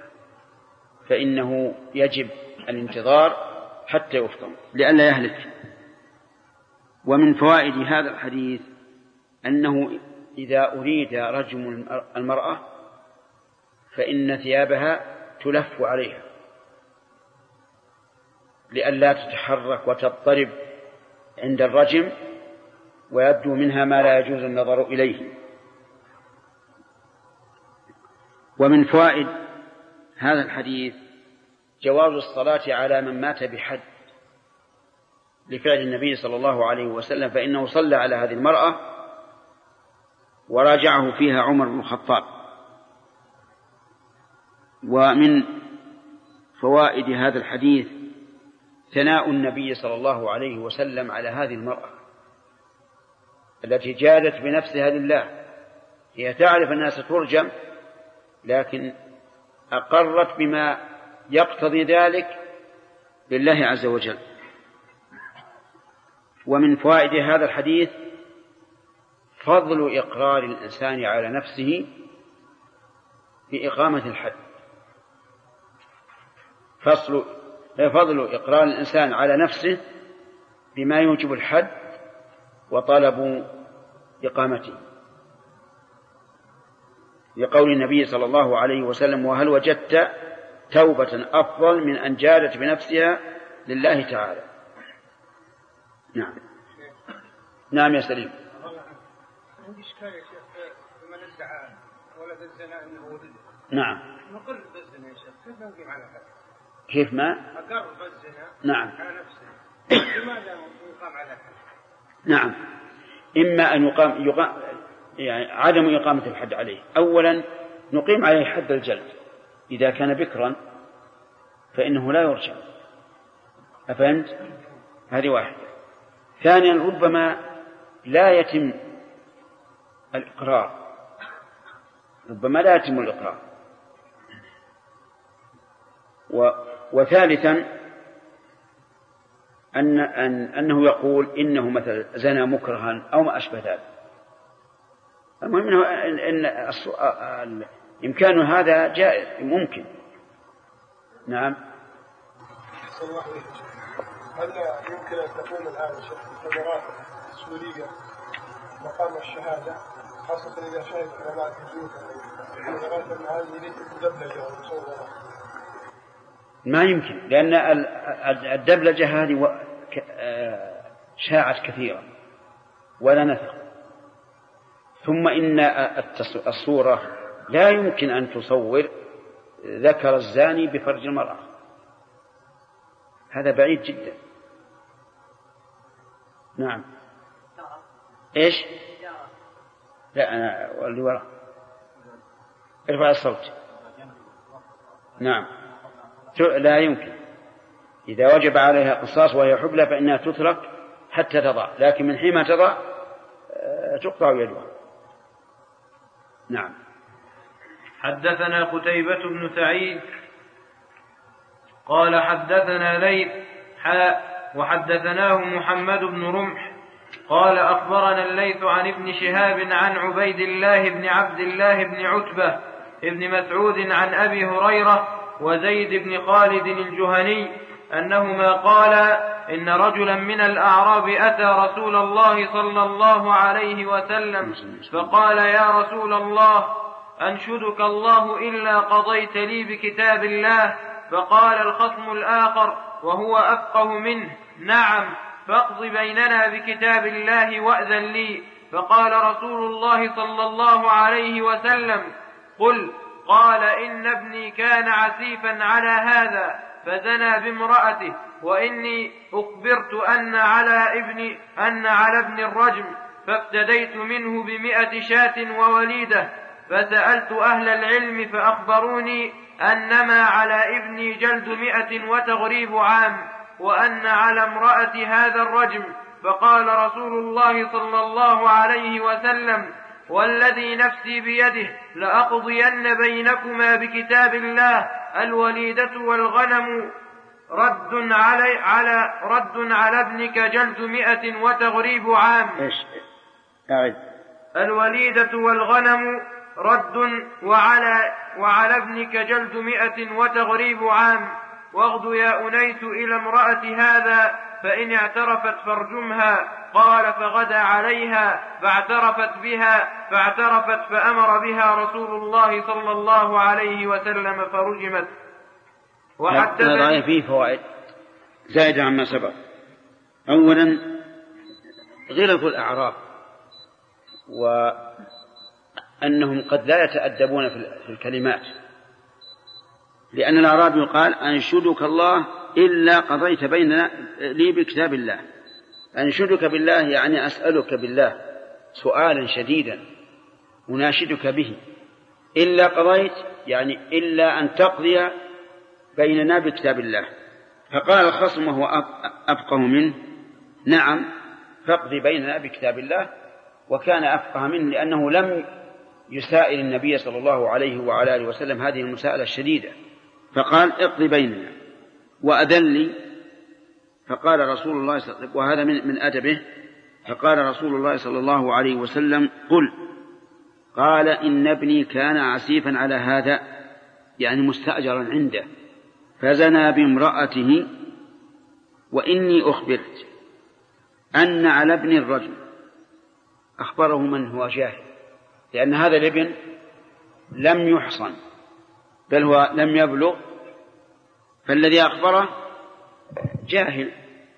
فإنه يجب الانتظار حتى يفطم لئلا يهلك. ومن فوائد هذا الحديث أنه إذا أريد رجم المرأة فإن ثيابها تلف عليها لئلا تتحرك وتضطرب عند الرجم ويبدو منها ما لا يجوز النظر إليه. ومن فوائد هذا الحديث جواز الصلاة على من مات بحد لفعل النبي صلى الله عليه وسلم، فإنه صلى على هذه المرأة وراجعه فيها عمر بن الخطاب. ومن فوائد هذا الحديث ثناء النبي صلى الله عليه وسلم على هذه المرأة التي جادت بنفسها لله، هي تعرف أنها سترجم لكن أقرت بما يقتضي ذلك لله عز وجل. ومن فوائد هذا الحديث فضل إقرار الإنسان على نفسه بإقامة الحد، فضل إقرار الإنسان على نفسه بما يوجب الحد وطلب إقامته، لقول النبي صلى الله عليه وسلم: وهل وجدت توبة أفضل من أن جادت بنفسها لله تعالى؟ نعم. نعم يا سليم. عندي إشكال يا شيخ من ادعى ولد الزنا أنه ولد. نعم. نقر بالزنا يا شيخ، كيف نقيم على هذا؟ كيف ما؟ أقر بالزنا. نعم. على نفسه. لماذا يقام على هذا؟ نعم. إما أن يقام يعني عدم إقامة الحد عليه. أولا نقيم عليه حد الجلد إذا كان بكرا فإنه لا يرجع، أفهمت؟ هذه واحدة. ثانيا ربما لا يتم الإقرار، وثالثا أنه يقول إنه مثلا زنا مكرها أو ما أشبه ذلك. المهم أن إمكان هذا جائز ممكن. نعم. هل يمكن أن تكون الآن الكاميرات السورية مقام الشهادة، خاصة إذا شاهد علماء الجنود الكاميرات هذه ليست مدبلجة ومصورة؟ ما يمكن، لأن الدبلجة هذه شاعت كثيرا ولا نثق. ثم إن الصورة لا يمكن أن تصور ذكر الزاني بفرج المرأة، هذا بعيد جدا. نعم. إيش؟ لا أنا واللي وراء ارفع الصوت. نعم. لا يمكن، إذا وجب عليها قصاص وهي حبلى فإنها تترك حتى تضع، لكن من حين ما تضع تقطع يدها. نعم. حدثنا قتيبة بن سعيد قال حدثنا ليث وحدثناه محمد بن رمح قال أخبرنا الليث عن ابن شهاب عن عبيد الله بن عبد الله بن عتبة ابن مسعود عن أبي هريرة وزيد بن خالد الجهني أنهما قالا إن رجلا من الأعراب أتى رسول الله صلى الله عليه وسلم فقال: يا رسول الله، أنشدك الله إلا قضيت لي بكتاب الله. فقال الخصم الآخر وهو أفقه منه: نعم، فاقض بيننا بكتاب الله وأذن لي. فقال رسول الله صلى الله عليه وسلم: قل. قال: إن ابني كان عسيفا على هذا فزنى بامرأته، وإني أخبرت أن على ابن الرجم، فافتديت منه ب100 شاة ووليدة. فسألت أهل العلم فأخبروني أنما على ابني جلد 100 وتغريب عام، وأن على امرأة هذا الرجم. فقال رسول الله صلى الله عليه وسلم: والذي نفسي بيده لأقضين بينكما بكتاب الله، الوليدة والغنم رد على ابنك جلد 100 وتغريب عام. الوليدة والغنم رد وعلى ابنك جلد 100 وتغريب عام. واغد يا أنيس إلى امرأة هذا، فإن اعترفت فارجمها. قال: فغدا عليها فاعترفت فأمر بها رسول الله صلى الله عليه وسلم فرجمت. وحدثني فيه فوائد زائدة عما سبق. أولا غلظ الأعراب، وأنهم قد لا يتأدبون في الكلمات، لأن الأعراب يقال: أنشدك الله إلا قضيت بيننا لي بكتاب الله. أنشدك بالله يعني أسألك بالله سؤالا شديدا أناشدك به، إلا قضيت يعني إلا أن تقضي بيننا بكتاب الله. فقال الخصم وهو أفقه منه: نعم، فاقضي بيننا بكتاب الله. وكان أفقه منه لأنه لم يسائل النبي صلى الله عليه وعلى آله وسلم هذه المساءلة الشديدة، فقال: اقضي بيننا وأذن لي. فقال رسول الله وهذا من أدبه، فقال رسول الله صلى الله عليه وسلم: قل. قال: إن ابني كان عسيفا على هذا، يعني مستأجرا عنده، فزنى بامرأته، وإني أخبرت أن على ابن الرجل. أخبره من هو جاهل، لأن هذا الابن لم يحصن بل هو لم يبلغ، فالذي أخبره جاهل.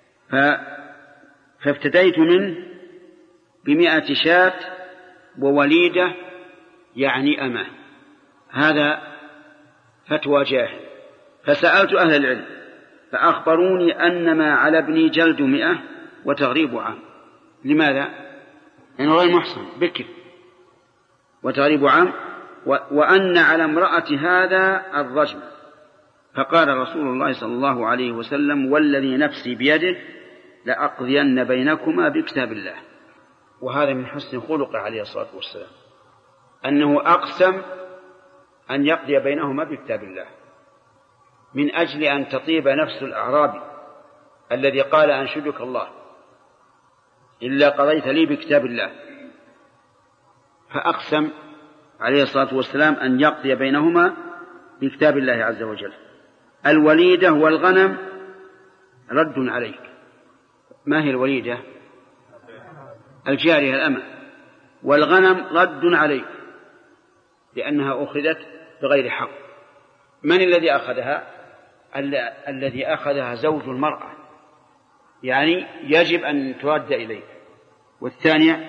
فافتديت منه ب100 شاة ووليدة، يعني أمه. هذا فتوى جاهل. فسألت أهل العلم فأخبروني أنما على ابني جلد 100 وتغريب عام. لماذا؟ لأنه غير محصن بكر، وتغريب عام، وأن على امرأة هذا الرجم. فقال رسول الله صلى الله عليه وسلم: والذي نفسي بيده لأقضين بينكما بكتاب الله. وهذا من حسن خلقه عليه الصلاة والسلام، أنه أقسم أن يقضي بينهما بكتاب الله، من أجل أن تطيب نفس الأعرابي الذي قال: أنشدك الله إلا قضيت لي بكتاب الله. فأقسم عليه الصلاة والسلام أن يقضي بينهما بكتاب الله عز وجل. الوليدة والغنم رد عليك. ما هي الوليدة؟ الجارية الأمة. والغنم رد عليك لأنها أخذت بغير حق. من الذي أخذها؟ الذي أخذها زوج المرأة، يعني يجب أن ترد إليه. والثاني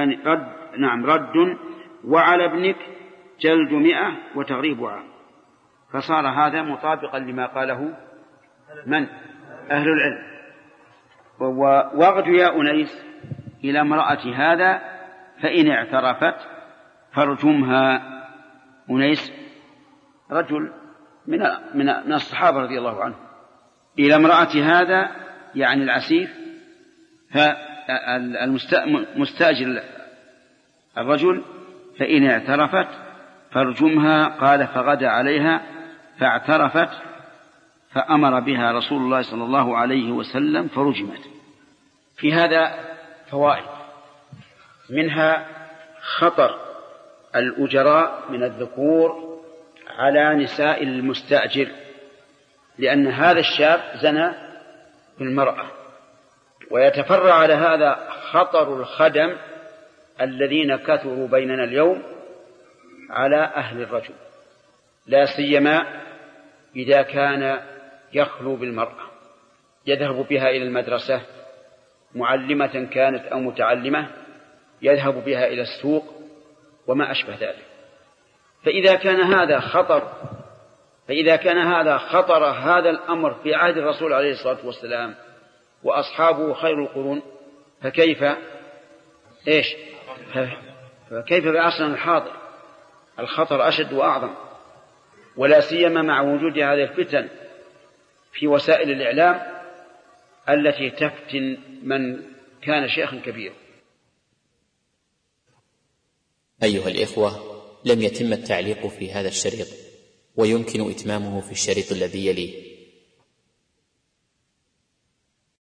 رد وعلى ابنك جلد 100 وتغريب عام. فصار هذا مطابقا لما قاله من؟ أهل العلم. واغد يا أنيس إلى امرأة هذا، فإن اعترفت فارجمها. أنيس رجل من الصحابة رضي الله عنه. إلى امرأة هذا يعني العسيف، فالمستأجر الرجل، فإن اعترفت فارجمها. قال: فغدا عليها فاعترفت فأمر بها رسول الله صلى الله عليه وسلم فرجمت. في هذا فوائد، منها خطر الأجراء من الذكور على نساء المستأجر، لأن هذا الشاب زنى بالمرأة. ويتفرع على هذا خطر الخدم الذين كثروا بيننا اليوم على أهل الرجل، لا سيما إذا كان يخلو بالمرأة، يذهب بها إلى المدرسة معلمة كانت أو متعلمة يذهب بها إلى السوق وما أشبه ذلك. فإذا كان هذا خطر هذا الأمر في عهد الرسول عليه الصلاة والسلام وأصحابه خير القرون، فكيف بعصرنا الحاضر؟ الخطر أشد وأعظم، ولا سيما مع وجود هذه الفتن في وسائل الإعلام التي تفتن من كان شيخا كبيرا. أيها الإخوة، لم يتم التعليق في هذا الشريط، ويمكن إتمامه في الشريط الذي يليه.